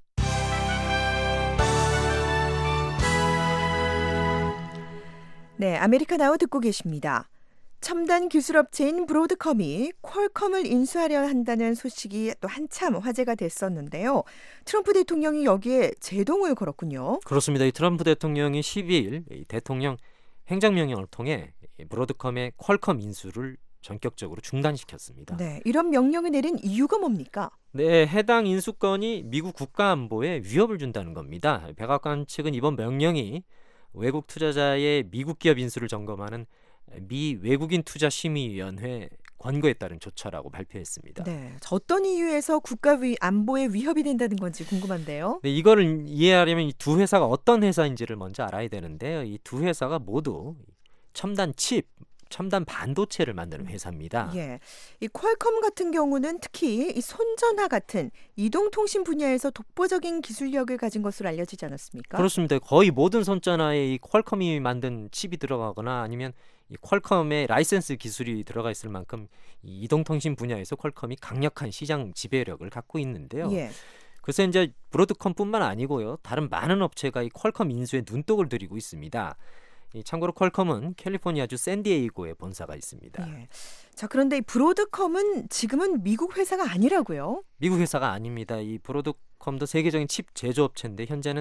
네, 아메리카 나우 듣고 계십니다. 첨단 기술업체인 브로드컴이 퀄컴을 인수하려 한다는 소식이 또 한참 화제가 됐었는데요. 트럼프 대통령이 여기에 제동을 걸었군요. 그렇습니다. 이 트럼프 대통령이 십이일 이 대통령 행정명령을 통해 이 브로드컴의 퀄컴 인수를 전격적으로 중단시켰습니다. 네, 이런 명령을 내린 이유가 뭡니까? 네, 해당 인수건이 미국 국가안보에 위협을 준다는 겁니다. 백악관 측은 이번 명령이 외국 투자자의 미국 기업 인수를 점검하는 미 외국인 투자 심의위원회 권고에 따른 조처라고 발표했습니다. 네, 어떤 이유에서 국가 위, 안보에 위협이 된다는 건지 궁금한데요. 네, 이거를 이해하려면 이 두 회사가 어떤 회사인지를 먼저 알아야 되는데요. 이 두 회사가 모두 첨단 칩, 첨단 반도체를 만드는 회사입니다. 예, 이 퀄컴 같은 경우는 특히 이 손전화 같은 이동통신 분야에서 독보적인 기술력을 가진 것으로 알려지지 않았습니까? 그렇습니다. 거의 모든 손전화에 이 퀄컴이 만든 칩이 들어가거나 아니면 이 퀄컴의 라이센스 기술이 들어가 있을 만큼 이 이동통신 분야에서 퀄컴이 강력한 시장 지배력을 갖고 있는데요. 예. 그래서 이제 브로드컴뿐만 아니고요, 다른 많은 업체가 이 퀄컴 인수에 눈독을 들이고 있습니다. 이 참고로 퀄컴은 캘리포니아주 샌디에이고에 본사가 있습니다. 예. 자, 그런데 이 브로드컴은 지금은 미국 회사가 아니라고요? 미국 회사가 아닙니다. 이 브로드컴도 세계적인 칩 제조업체인데 현재는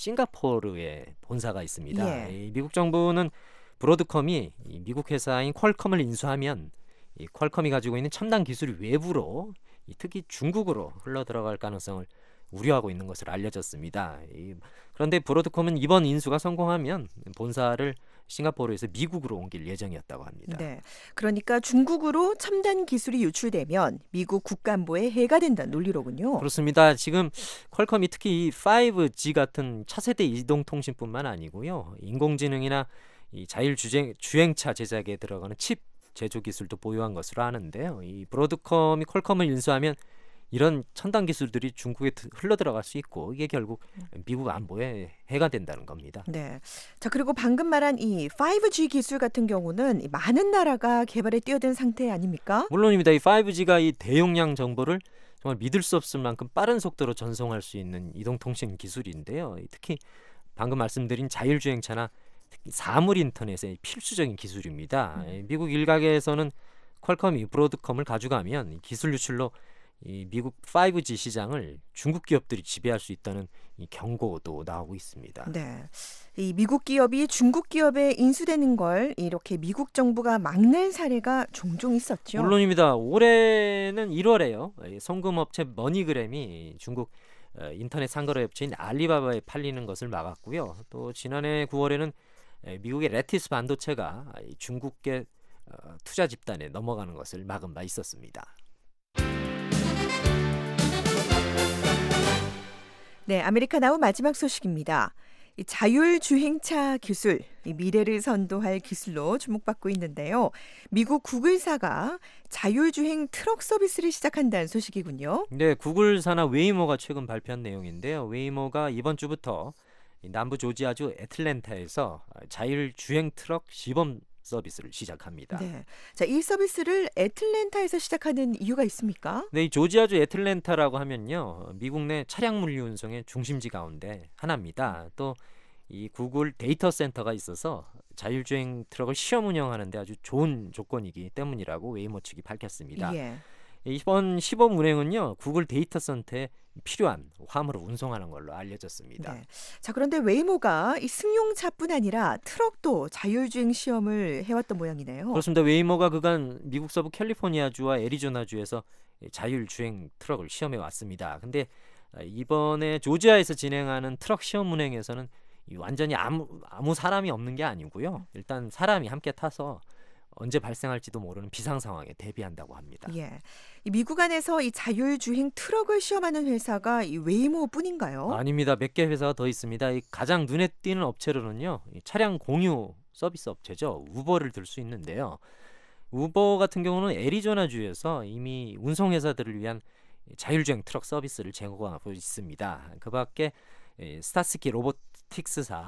싱가포르에 본사가 있습니다. 예. 이 미국 정부는 브로드컴이 이 미국 회사인 퀄컴을 인수하면 이 퀄컴이 가지고 있는 첨단 기술이 외부로 이 특히 중국으로 흘러 들어갈 가능성을 우려하고 있는 것으로 알려졌습니다. 이, 그런데 브로드컴은 이번 인수가 성공하면 본사를 싱가포르에서 미국으로 옮길 예정이었다고 합니다. 네, 그러니까 중국으로 첨단 기술이 유출되면 미국 국가안보에 해가 된다는 논리로군요. 그렇습니다. 지금 퀄컴이 특히 이 파이브지 같은 차세대 이동통신뿐만 아니고요, 인공지능이나 이 자율주행 주행차 제작에 들어가는 칩 제조 기술도 보유한 것으로 아는데요. 이 브로드컴이 퀄컴을 인수하면 이런 첨단 기술들이 중국에 흘러 들어갈 수 있고 이게 결국 미국 안보에 해가 된다는 겁니다. 네. 자, 그리고 방금 말한 이 파이브지 기술 같은 경우는 많은 나라가 개발에 뛰어든 상태 아닙니까? 물론입니다. 이 파이브지가 이 대용량 정보를 정말 믿을 수 없을 만큼 빠른 속도로 전송할 수 있는 이동통신 기술인데요. 특히 방금 말씀드린 자율주행차나 특히 사물 인터넷의 필수적인 기술입니다. 음. 미국 일각에서는 퀄컴이 브로드컴을 가져가면 기술 유출로 이 미국 파이브지 시장을 중국 기업들이 지배할 수 있다는 이 경고도 나오고 있습니다. 네, 이 미국 기업이 중국 기업에 인수되는 걸 이렇게 미국 정부가 막는 사례가 종종 있었죠. 물론입니다. 올해는 일월에요. 송금업체 머니그램이 중국 인터넷 상거래 업체인 알리바바에 팔리는 것을 막았고요. 또 지난해 구월에는 미국의 레티스 반도체가 중국계 투자 집단에 넘어가는 것을 막은 바 있었습니다. 네, 아메리카 나우 마지막 소식입니다. 이 자율주행차 기술, 이 미래를 선도할 기술로 주목받고 있는데요. 미국 구글사가 자율주행 트럭 서비스를 시작한다는 소식이군요. 네, 구글사나 웨이모가 최근 발표한 내용인데요. 웨이모가 이번 주부터 남부 조지아주 애틀랜타에서 자율주행 트럭 시범 서비스를 시작합니다. 네, 자, 이 서비스를 애틀랜타에서 시작하는 이유가 있습니까? 네, 이 조지아주 애틀랜타라고 하면요, 미국 내 차량 물류 운송의 중심지 가운데 하나입니다. 또 이 구글 데이터 센터가 있어서 자율주행 트럭을 시험 운영하는데 아주 좋은 조건이기 때문이라고 웨이모 측이 밝혔습니다. 예. 이번 시범 운행은요, 구글 데이터 센터에 필요한 화물을 운송하는 걸로 알려졌습니다. 네. 자, 그런데 웨이모가 이 승용차뿐 아니라 트럭도 자율주행 시험을 해왔던 모양이네요. 그렇습니다. 웨이모가 그간 미국 서부 캘리포니아주와 애리조나주에서 자율주행 트럭을 시험해 왔습니다. 근데 이번에 조지아에서 진행하는 트럭 시험 운행에서는 완전히 아무 아무 사람이 없는 게 아니고요. 일단 사람이 함께 타서 언제 발생할지도 모르는 비상 상황에 대비한다고 합니다. 예, 이 미국 안에서 이 자율주행 트럭을 시험하는 회사가 이 웨이모뿐인가요? 아닙니다. 몇 개 회사가 더 있습니다. 이 가장 눈에 띄는 업체로는요, 이 차량 공유 서비스 업체죠. 우버를 들 수 있는데요. 우버 같은 경우는 애리조나주에서 이미 운송회사들을 위한 자율주행 트럭 서비스를 제공하고 있습니다. 그 밖에 스타스키 로보틱스사,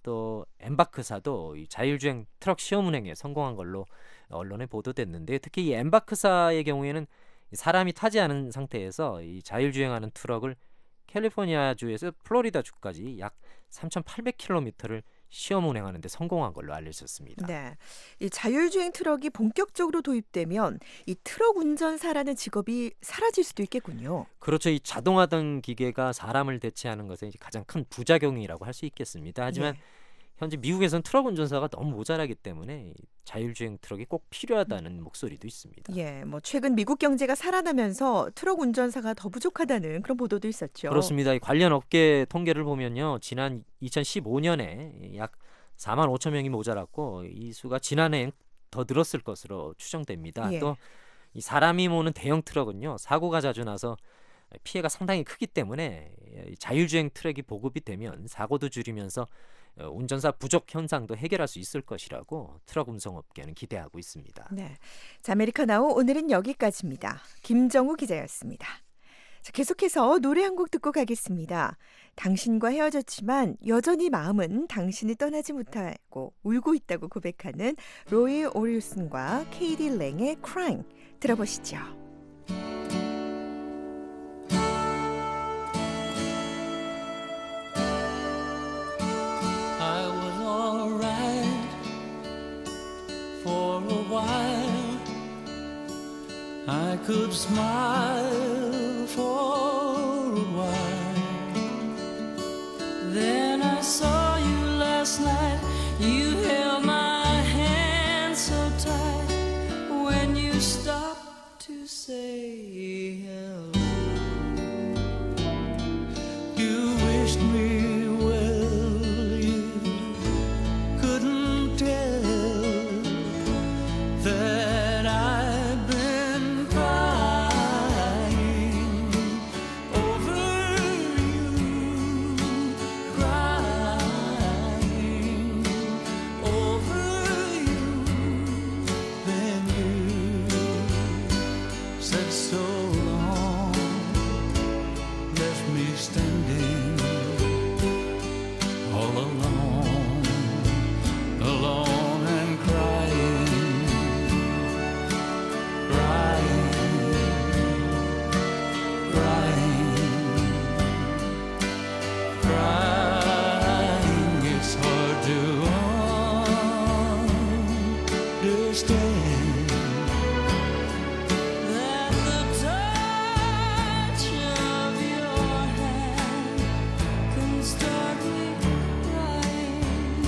또 엠바크사도 이 자율주행 트럭 시험 운행에 성공한 걸로 언론에 보도됐는데, 특히 이 엠바크사의 경우에는 사람이 타지 않은 상태에서 이 자율주행하는 트럭을 캘리포니아주에서 플로리다주까지 약 삼천팔백 킬로미터를 시험 운행하는 데 성공한 걸로 알려졌습니다. 네, 이 자율주행 트럭이 본격적으로 도입되면 이 트럭 운전사라는 직업이 사라질 수도 있겠군요. 그렇죠. 이 자동화 등 기계가 사람을 대체하는 것은 이제 가장 큰 부작용이라고 할 수 있겠습니다. 하지만 네. 현재 미국에서는 트럭 운전사가 너무 모자라기 때문에 이 자율주행 트럭이 꼭 필요하다는 목소리도 있습니다. 예, 뭐 최근 미국 경제가 살아나면서 트럭 운전사가 더 부족하다는 그런 보도도 있었죠. 그렇습니다. 이 관련 업계 통계를 보면요, 지난 이천십오 년에 약 사만 오천 명이 모자랐고 이 수가 지난해엔 더 늘었을 것으로 추정됩니다. 예. 또 이 사람이 모는 대형 트럭은요, 사고가 자주 나서 피해가 상당히 크기 때문에 자율주행 트럭이 보급이 되면 사고도 줄이면서 운전사 부족 현상도 해결할 수 있을 것이라고 트럭 운송업계는 기대하고 있습니다. 네, 자, 아메리카나우 오늘은 여기까지입니다. 김정우 기자였습니다. 자, 계속해서 노래 한 곡 듣고 가겠습니다. 당신과 헤어졌지만 여전히 마음은 당신을 떠나지 못하고 울고 있다고 고백하는 로이 오리슨과 케이디 랭의 Crying 들어보시죠. I was alright for a while. I could smile for a while. Then I saw you last night. You held my hand so tight. When you stopped to say hello, you wished me well. You couldn't tell that I've been crying over you, crying over you. Then you said so long, left me standing all alone, alone and crying, crying, crying, crying. It's hard to understand that the touch of your hand can start me crying.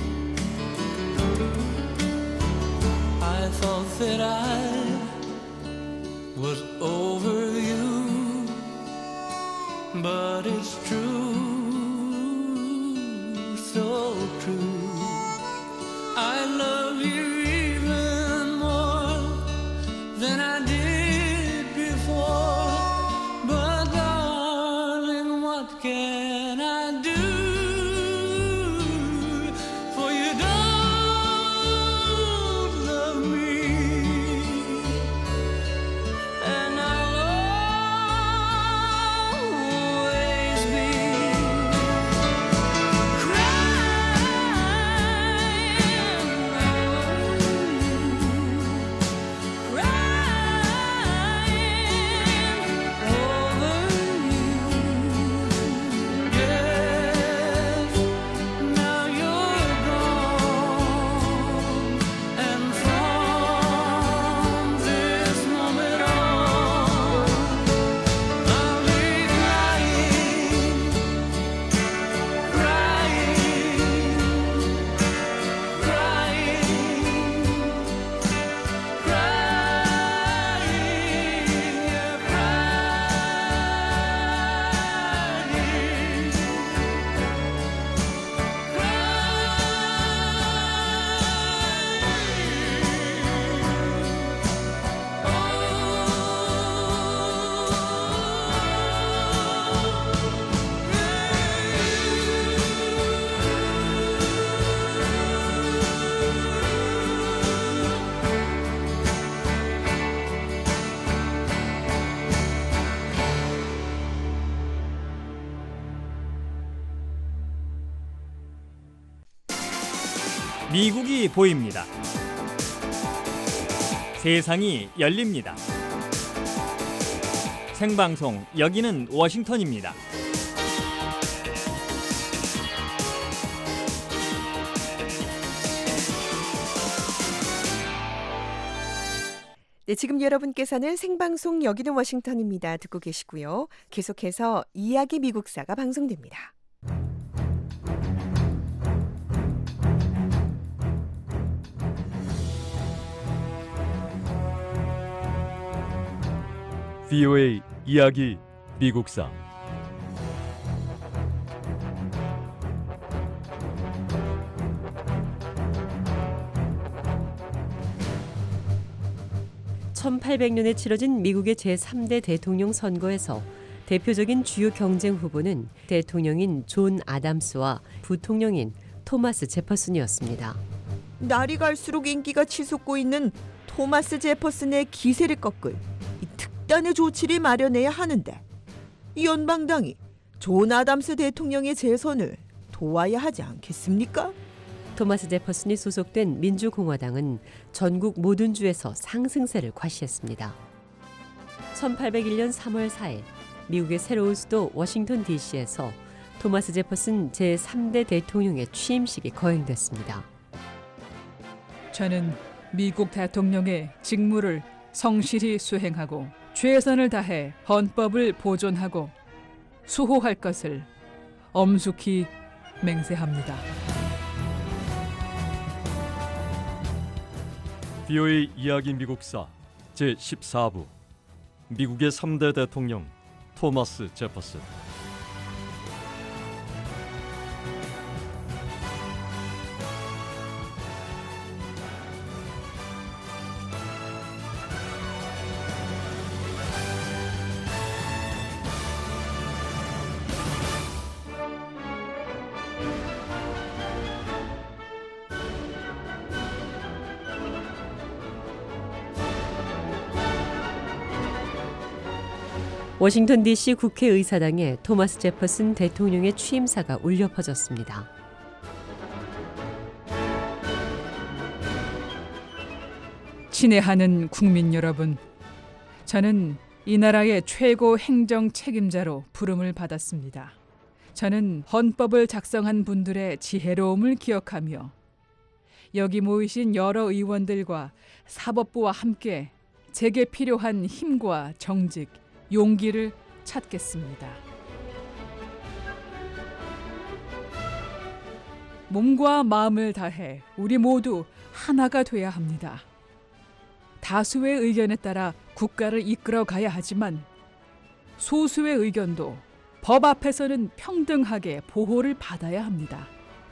I thought that I was over you, but it's true, so true. I love you even more than I did before. But darling, what can I do? For you don't love me, and I'll always be 미국이 보입니다. 세상이 열립니다. 생방송 여기는 워싱턴입니다. 네, 지금 여러분께서는 생방송 여기는 워싱턴입니다. 듣고 계시고요. 계속해서 이야기 미국사가 방송됩니다. 브이오에이 이야기 미국사 천팔백 년에 치러진 미국의 제삼 대 대통령 선거에서 대표적인 주요 경쟁 후보는 대통령인 존 아담스와 부통령인 토마스 제퍼슨이었습니다. 날이 갈수록 인기가 치솟고 있는 토마스 제퍼슨의 기세를 꺾을 이 특단의 조치를 마련해야 하는데 이 연방당이 존 아담스 대통령의 재선을 도와야 하지 않겠습니까? 토마스 제퍼슨이 소속된 민주공화당은 전국 모든 주에서 상승세를 과시했습니다. 천팔백일 년 삼월 사일 미국의 새로운 수도 워싱턴 디씨에서 토마스 제퍼슨 제삼 대 대통령의 취임식이 거행됐습니다. 저는 미국 대통령의 직무를 성실히 수행하고 최선을 다해 헌법을 보존하고 수호할 것을 엄숙히 맹세합니다. 브이오에이 이야기 미국사 제십사 부 미국의 삼 대 대통령 토마스 제퍼슨. 워싱턴 디씨 국회의사당에 토마스 제퍼슨 대통령의 취임사가 울려 퍼졌습니다. 친애하는 국민 여러분, 저는 이 나라의 최고 행정 책임자로 부름을 받았습니다. 저는 헌법을 작성한 분들의 지혜로움을 기억하며 여기 모이신 여러 의원들과 사법부와 함께 제게 필요한 힘과 정직, 용기를 찾겠습니다. 몸과 마음을 다해 우리 모두 하나가 돼야 합니다. 다수의 의견에 따라 국가를 이끌어 가야 하지만 소수의 의견도 법 앞에서는 평등하게 보호를 받아야 합니다.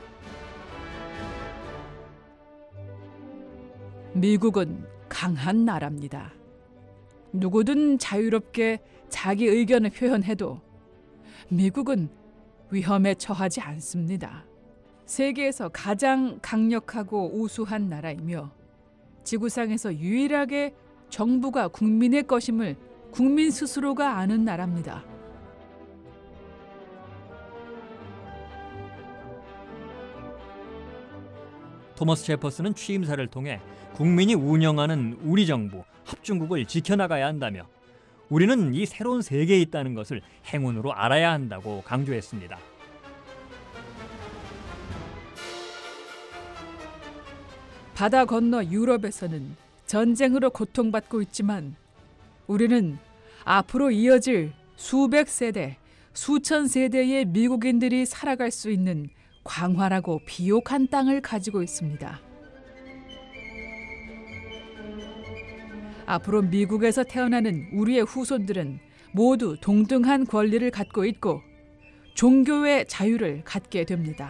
미국은 강한 나라입니다. 누구든 자유롭게 자기 의견을 표현해도 미국은 위험에 처하지 않습니다. 세계에서 가장 강력하고 우수한 나라이며 지구상에서 유일하게 정부가 국민의 것임을 국민 스스로가 아는 나라입니다. 토머스 제퍼슨은 취임사를 통해 국민이 운영하는 우리 정부 합중국을 지켜나가야 한다며 우리는 이 새로운 세계에 있다는 것을 행운으로 알아야 한다고 강조했습니다. 바다 건너 유럽에서는 전쟁으로 고통받고 있지만 우리는 앞으로 이어질 수백 세대, 수천 세대의 미국인들이 살아갈 수 있는 광활하고 비옥한 땅을 가지고 있습니다. 앞으로 미국에서 태어나는 우리의 후손들은 모두 동등한 권리를 갖고 있고 종교의 자유를 갖게 됩니다.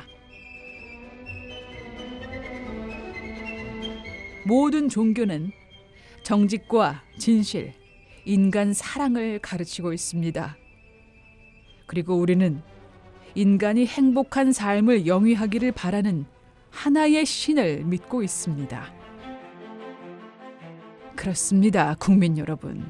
모든 종교는 정직과 진실, 인간 사랑을 가르치고 있습니다. 그리고 우리는 인간이 행복한 삶을 영위하기를 바라는 하나의 신을 믿고 있습니다. 그렇습니다, 국민 여러분.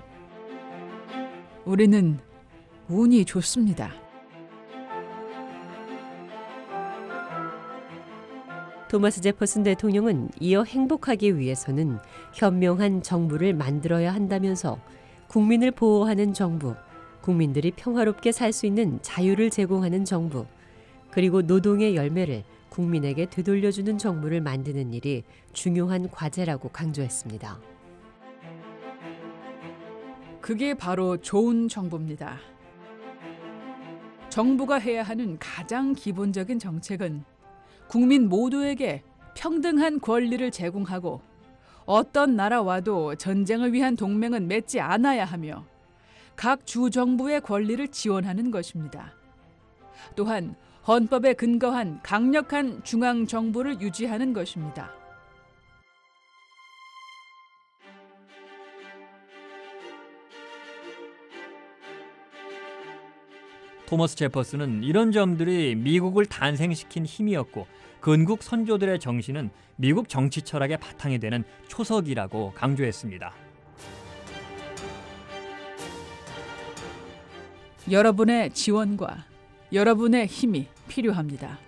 우리는 운이 좋습니다. 토마스 제퍼슨 대통령은 이어 행복하기 위해서는 현명한 정부를 만들어야 한다면서 국민을 보호하는 정부, 국민들이 평화롭게 살 수 있는 자유를 제공하는 정부, 그리고 노동의 열매를 국민에게 되돌려주는 정부를 만드는 일이 중요한 과제라고 강조했습니다. 그게 바로 좋은 정부입니다. 정부가 해야 하는 가장 기본적인 정책은 국민 모두에게 평등한 권리를 제공하고 어떤 나라와도 전쟁을 위한 동맹은 맺지 않아야 하며 각 주정부의 권리를 지원하는 것입니다. 또한 헌법에 근거한 강력한 중앙정부를 유지하는 것입니다. 토머스 제퍼슨은 이런 점들이 미국을 탄생시킨 힘이었고 건국 선조들의 정신은 미국 정치 철학의 바탕이 되는 초석이라고 강조했습니다. 여러분의 지원과 여러분의 힘이 필요합니다.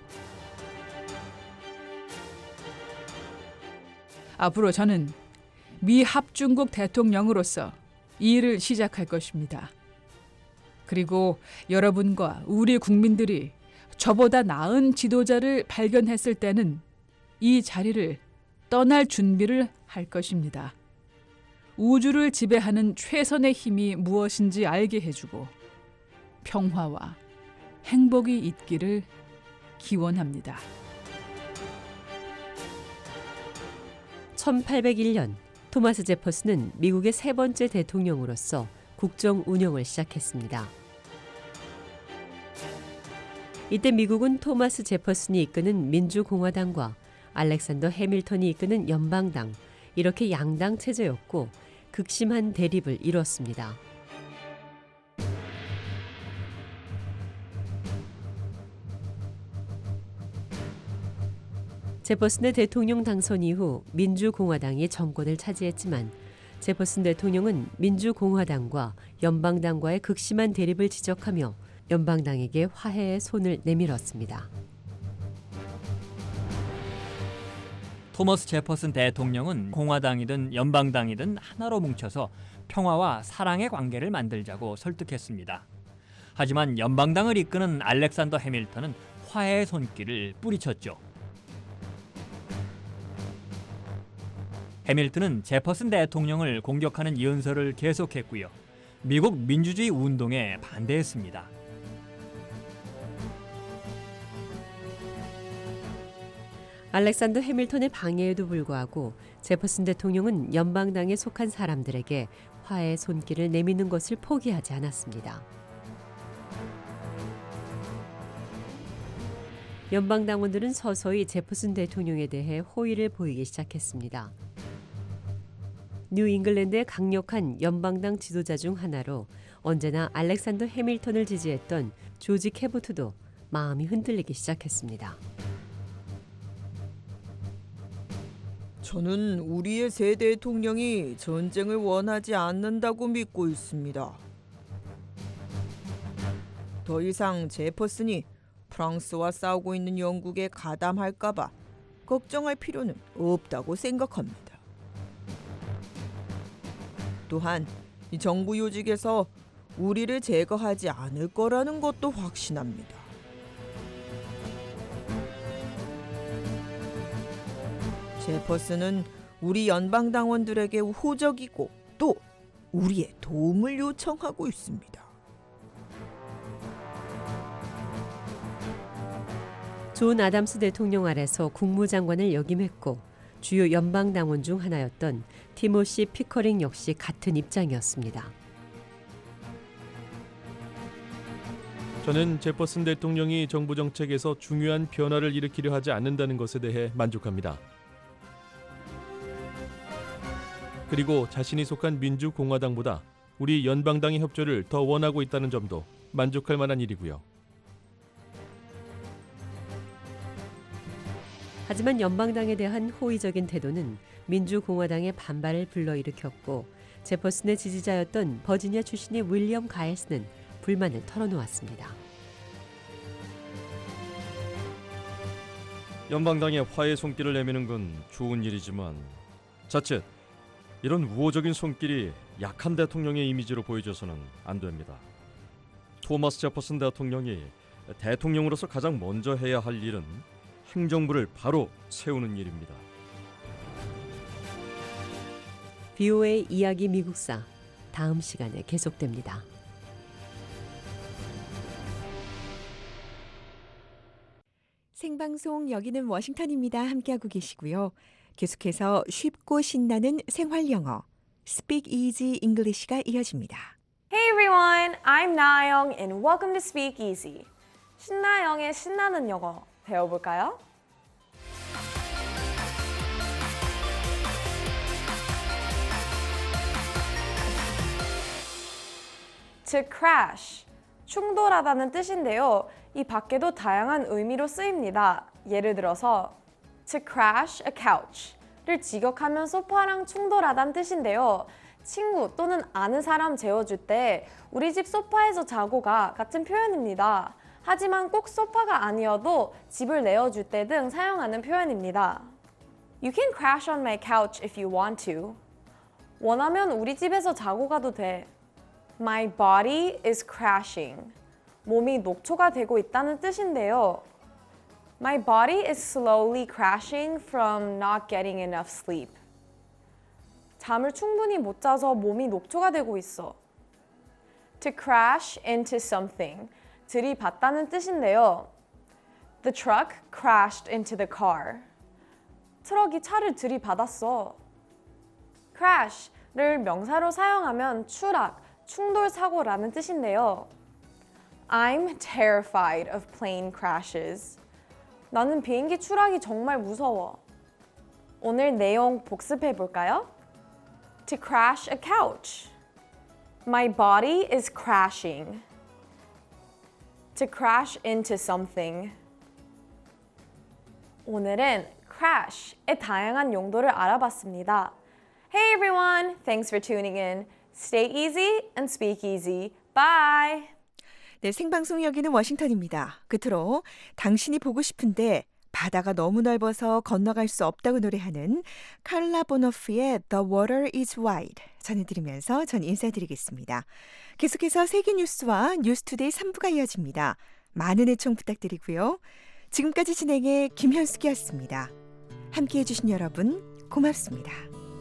앞으로 저는 미 합중국 대통령으로서 이 일을 시작할 것입니다. 그리고 여러분과 우리 국민들이 저보다 나은 지도자를 발견했을 때는 이 자리를 떠날 준비를 할 것입니다. 우주를 지배하는 최선의 힘이 무엇인지 알게 해주고 평화와 행복이 있기를 기원합니다. 천팔백일 년 토마스 제퍼슨은 미국의 세 번째 대통령으로서 국정 운영을 시작했습니다. 이때 미국은 토마스 제퍼슨이 이끄는 민주공화당과 알렉산더 해밀턴이 이끄는 연방당, 이렇게 양당 체제였고 극심한 대립을 이뤘습니다. 제퍼슨의 대통령 당선 이후 민주공화당이 정권을 차지했지만 제퍼슨 대통령은 민주공화당과 연방당과의 극심한 대립을 지적하며 연방당에게 화해의 손을 내밀었습니다. 토머스 제퍼슨 대통령은 공화당이든 연방당이든 하나로 뭉쳐서 평화와 사랑의 관계를 만들자고 설득했습니다. 하지만 연방당을 이끄는 알렉산더 해밀턴은 화해의 손길을 뿌리쳤죠. 해밀턴은 제퍼슨 대통령을 공격하는 연설을 계속했고요. 미국 민주주의 운동에 반대했습니다. 알렉산더 해밀턴의 방해에도 불구하고 제퍼슨 대통령은 연방당에 속한 사람들에게 화해의 손길을 내미는 것을 포기하지 않았습니다. 연방당원들은 서서히 제퍼슨 대통령에 대해 호의를 보이기 시작했습니다. 뉴잉글랜드의 강력한 연방당 지도자 중 하나로 언제나 알렉산더 해밀턴을 지지했던 조지 캐보트도 마음이 흔들리기 시작했습니다. 저는 우리의 새 대통령이 전쟁을 원하지 않는다고 믿고 있습니다. 더 이상 제퍼슨이 프랑스와 싸우고 있는 영국에 가담할까 봐 걱정할 필요는 없다고 생각합니다. 또한 이 정부 요직에서 우리를 제거하지 않을 거라는 것도 확신합니다. 제퍼슨은 우리 연방당원들에게 호적이고 또 우리의 도움을 요청하고 있습니다. 존 아담스 대통령 아래서 국무장관을 역임했고 주요 연방당원 중 하나였던 티모시 피커링 역시 같은 입장이었습니다. 저는 제퍼슨 대통령이 정부 정책에서 중요한 변화를 일으키려 하지 않는다는 것에 대해 만족합니다. 그리고 자신이 속한 민주공화당보다 우리 연방당의 협조를 더 원하고 있다는 점도 만족할 만한 일이고요. 하지만 연방당에 대한 호의적인 태도는 민주공화당의 반발을 불러일으켰고 제퍼슨의 지지자였던 버지니아 출신의 윌리엄 가에스는 불만을 털어놓았습니다. 연방당에 화해 손길을 내미는 건 좋은 일이지만 자칫 이런 우호적인 손길이 약한 대통령의 이미지로 보여져서는 안 됩니다. 토마스 제퍼슨 대통령이 대통령으로서 가장 먼저 해야 할 일은 행정부를 바로 세우는 일입니다. 비오에이 이야기 미국사 다음 시간에 계속됩니다. 생방송 여기는 워싱턴입니다. 함께하고 계시고요. 계속해서 쉽고 신나는 생활 영어 Speak Easy English가 이어집니다. Hey everyone, I'm Nayoung and welcome to Speak Easy. 신나영의 신나는 영어 배워볼까요? To crash, 충돌하다는 뜻인데요. 이 밖에도 다양한 의미로 쓰입니다. 예를 들어서 to crash a couch를 직역하면 소파랑 충돌하다는 뜻인데요. 친구 또는 아는 사람 재워줄 때 우리 집 소파에서 자고 가 같은 표현입니다. 하지만 꼭 소파가 아니어도 집을 내어줄 때 등 사용하는 표현입니다. You can crash on my couch if you want to. 원하면 우리 집에서 자고 가도 돼. My body is crashing. 몸이 녹초가 되고 있다는 뜻인데요. My body is slowly crashing from not getting enough sleep. 잠을 충분히 못 자서 몸이 녹초가 되고 있어. To crash into something. 들이받다는 뜻인데요. The truck crashed into the car. 트럭이 차를 들이받았어. crash를 명사로 사용하면 추락, 충돌 사고라는 뜻인데요. I'm terrified of plane crashes. 나는 비행기 추락이 정말 무서워. 오늘 내용 복습해 볼까요? To crash a couch. My body is crashing. To crash into something. 오늘은 crash의 다양한 용도를 알아봤습니다. Hey everyone, thanks for tuning in. Stay easy and speak easy. Bye! 네, 생방송 여기는 워싱턴입니다. 끝으로 당신이 보고 싶은데 바다가 너무 넓어서 건너갈 수 없다고 노래하는 칼라 보노프의 The Water is Wide 전해드리면서 전 인사드리겠습니다. 계속해서 세계 뉴스와 뉴스투데이 삼 부가 이어집니다. 많은 애청 부탁드리고요. 지금까지 진행의 김현숙이었습니다. 함께해 주신 여러분 고맙습니다.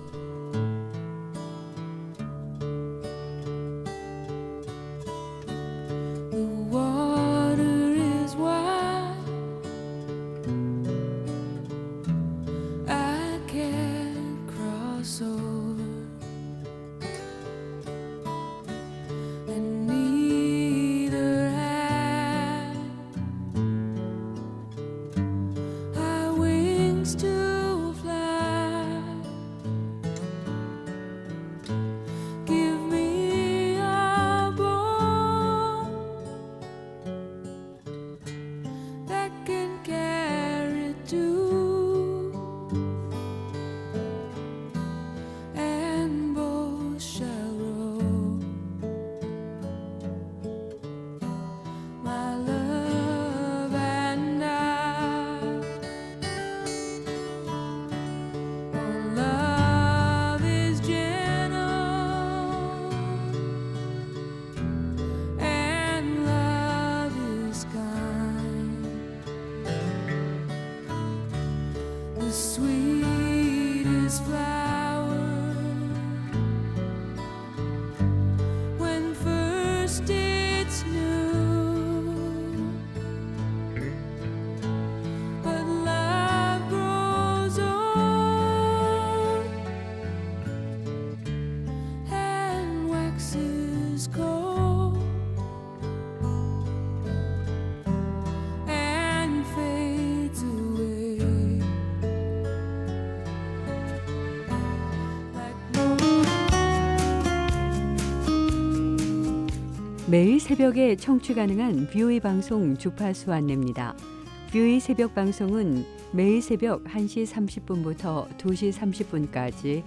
매일 새벽에 청취 가능한 비오에이 방송 주파수 안내입니다. 비오에이 새벽 방송은 매일 새벽 한 시 삼십 분부터 두 시 삼십 분까지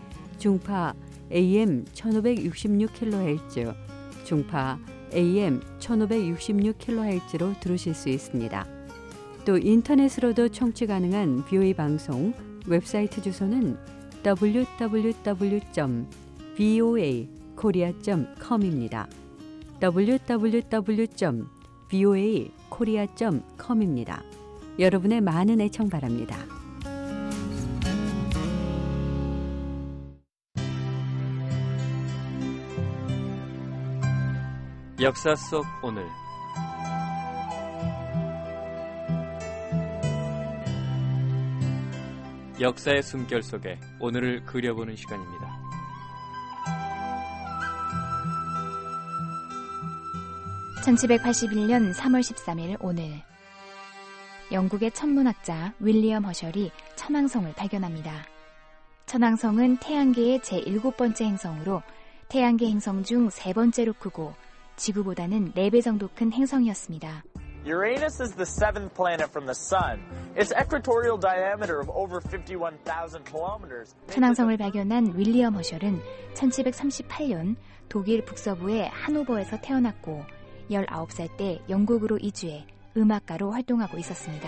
중파 에이엠 천오백육십육 킬로헤르츠, 중파 에이엠 천오백육십육 킬로헤르츠로 들으실 수 있습니다. 또 인터넷으로도 청취 가능한 비오에이 방송 웹사이트 주소는 더블유 더블유 더블유 점 비오에이 코리아 점 컴입니다. 더블유 더블유 더블유 점 비오에이 코리아 점 컴입니다. 여러분의 많은 애청 바랍니다. 역사 속 오늘 역사의 숨결 속에 오늘을 그려보는 시간입니다. 천칠백팔십일 년 삼월 십삼일 오늘 영국의 천문학자 윌리엄 허셜이 천왕성을 발견합니다. 천왕성은 태양계의 제일곱 번째 행성으로 태양계 행성 중 세 번째로 크고 지구보다는 네 배 정도 큰 행성이었습니다. Uranus is the seventh planet from the Sun. Its equatorial diameter of over fifty-one thousand kilometers. 천왕성을 발견한 윌리엄 허셜은 천칠백삼십팔 년 독일 북서부의 하노버에서 태어났고 열아홉 살 때 영국으로 이주해 음악가로 활동하고 있었습니다.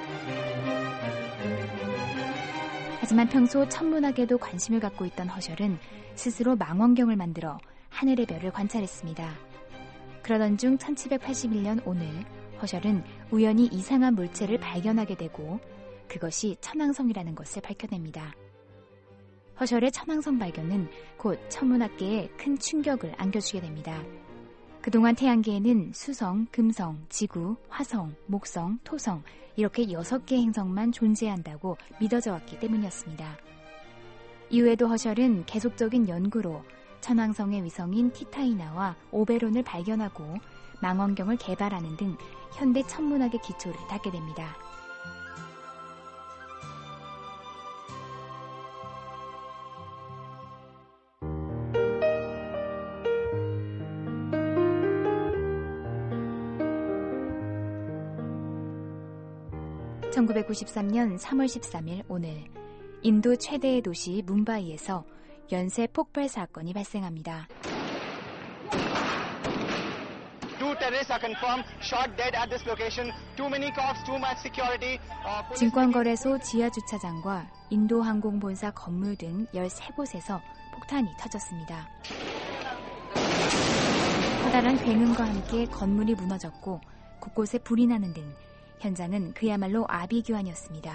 하지만 평소 천문학에도 관심을 갖고 있던 허셜은 스스로 망원경을 만들어 하늘의 별을 관찰했습니다. 그러던 중 천칠백팔십일 년 오늘 허셜은 우연히 이상한 물체를 발견하게 되고 그것이 천왕성이라는 것을 밝혀냅니다. 허셜의 천왕성 발견은 곧 천문학계에 큰 충격을 안겨주게 됩니다. 그동안 태양계에는 수성, 금성, 지구, 화성, 목성, 토성 이렇게 여섯 개의 행성만 존재한다고 믿어져 왔기 때문이었습니다. 이후에도 허셜은 계속적인 연구로 천왕성의 위성인 티타이나와 오베론을 발견하고 망원경을 개발하는 등 현대 천문학의 기초를 닦게 됩니다. 천구백구십삼 년 삼월 십삼일 오늘 인도 최대의 도시 뭄바이에서 연쇄 폭발 사건이 발생합니다. 증권거래소 지하주차장과 인도항공본사 건물 등 열세 곳에서 폭탄이 터졌습니다. 커다란 굉음과 함께 건물이 무너졌고 곳곳에 불이 나는 등 현장은 그야말로 아비규환이었습니다.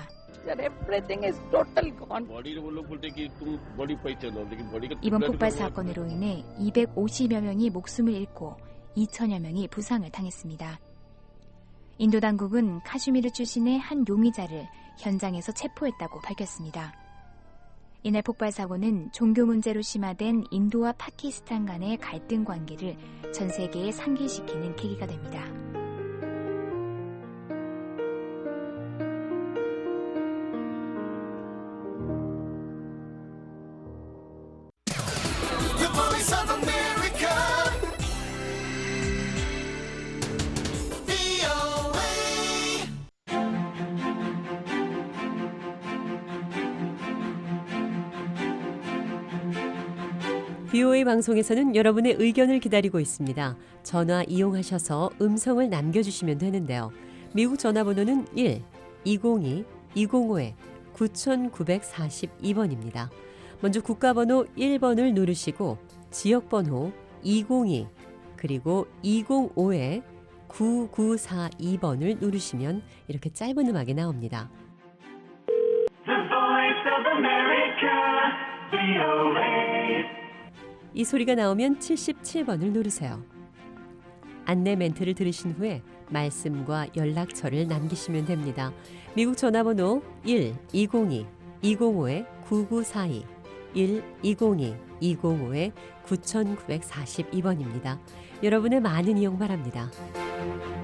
이번 폭발 사건으로 인해 이백오십여 명이 목숨을 잃고 이천여 명이 부상을 당했습니다. 인도 당국은 카슈미르 출신의 한 용의자를 현장에서 체포했다고 밝혔습니다. 이날 폭발 사고는 종교 문제로 심화된 인도와 파키스탄 간의 갈등 관계를 전 세계에 상기시키는 계기가 됩니다. 비오에이 방송에서는 여러분의 의견을 기다리고 있습니다. 전화 이용하셔서 음성을 남겨주시면 되는데요. 미국 전화번호는 일 이공이 이공오 구구사이 번입니다. 먼저 국가번호 일 번을 누르시고 지역번호 이공이 그리고 이공오 구구사이 번을 누르시면 이렇게 짧은 음악이 나옵니다. The Voice of America, 비오에이. 이 소리가 나오면 칠십칠 번을 누르세요. 안내 멘트를 들으신 후에 말씀과 연락처를 남기시면 됩니다. 미국 전화번호 일 이공이 이공오 구구사이 일 이공이 이공오 구구사이 번입니다. 여러분의 많은 이용 바랍니다.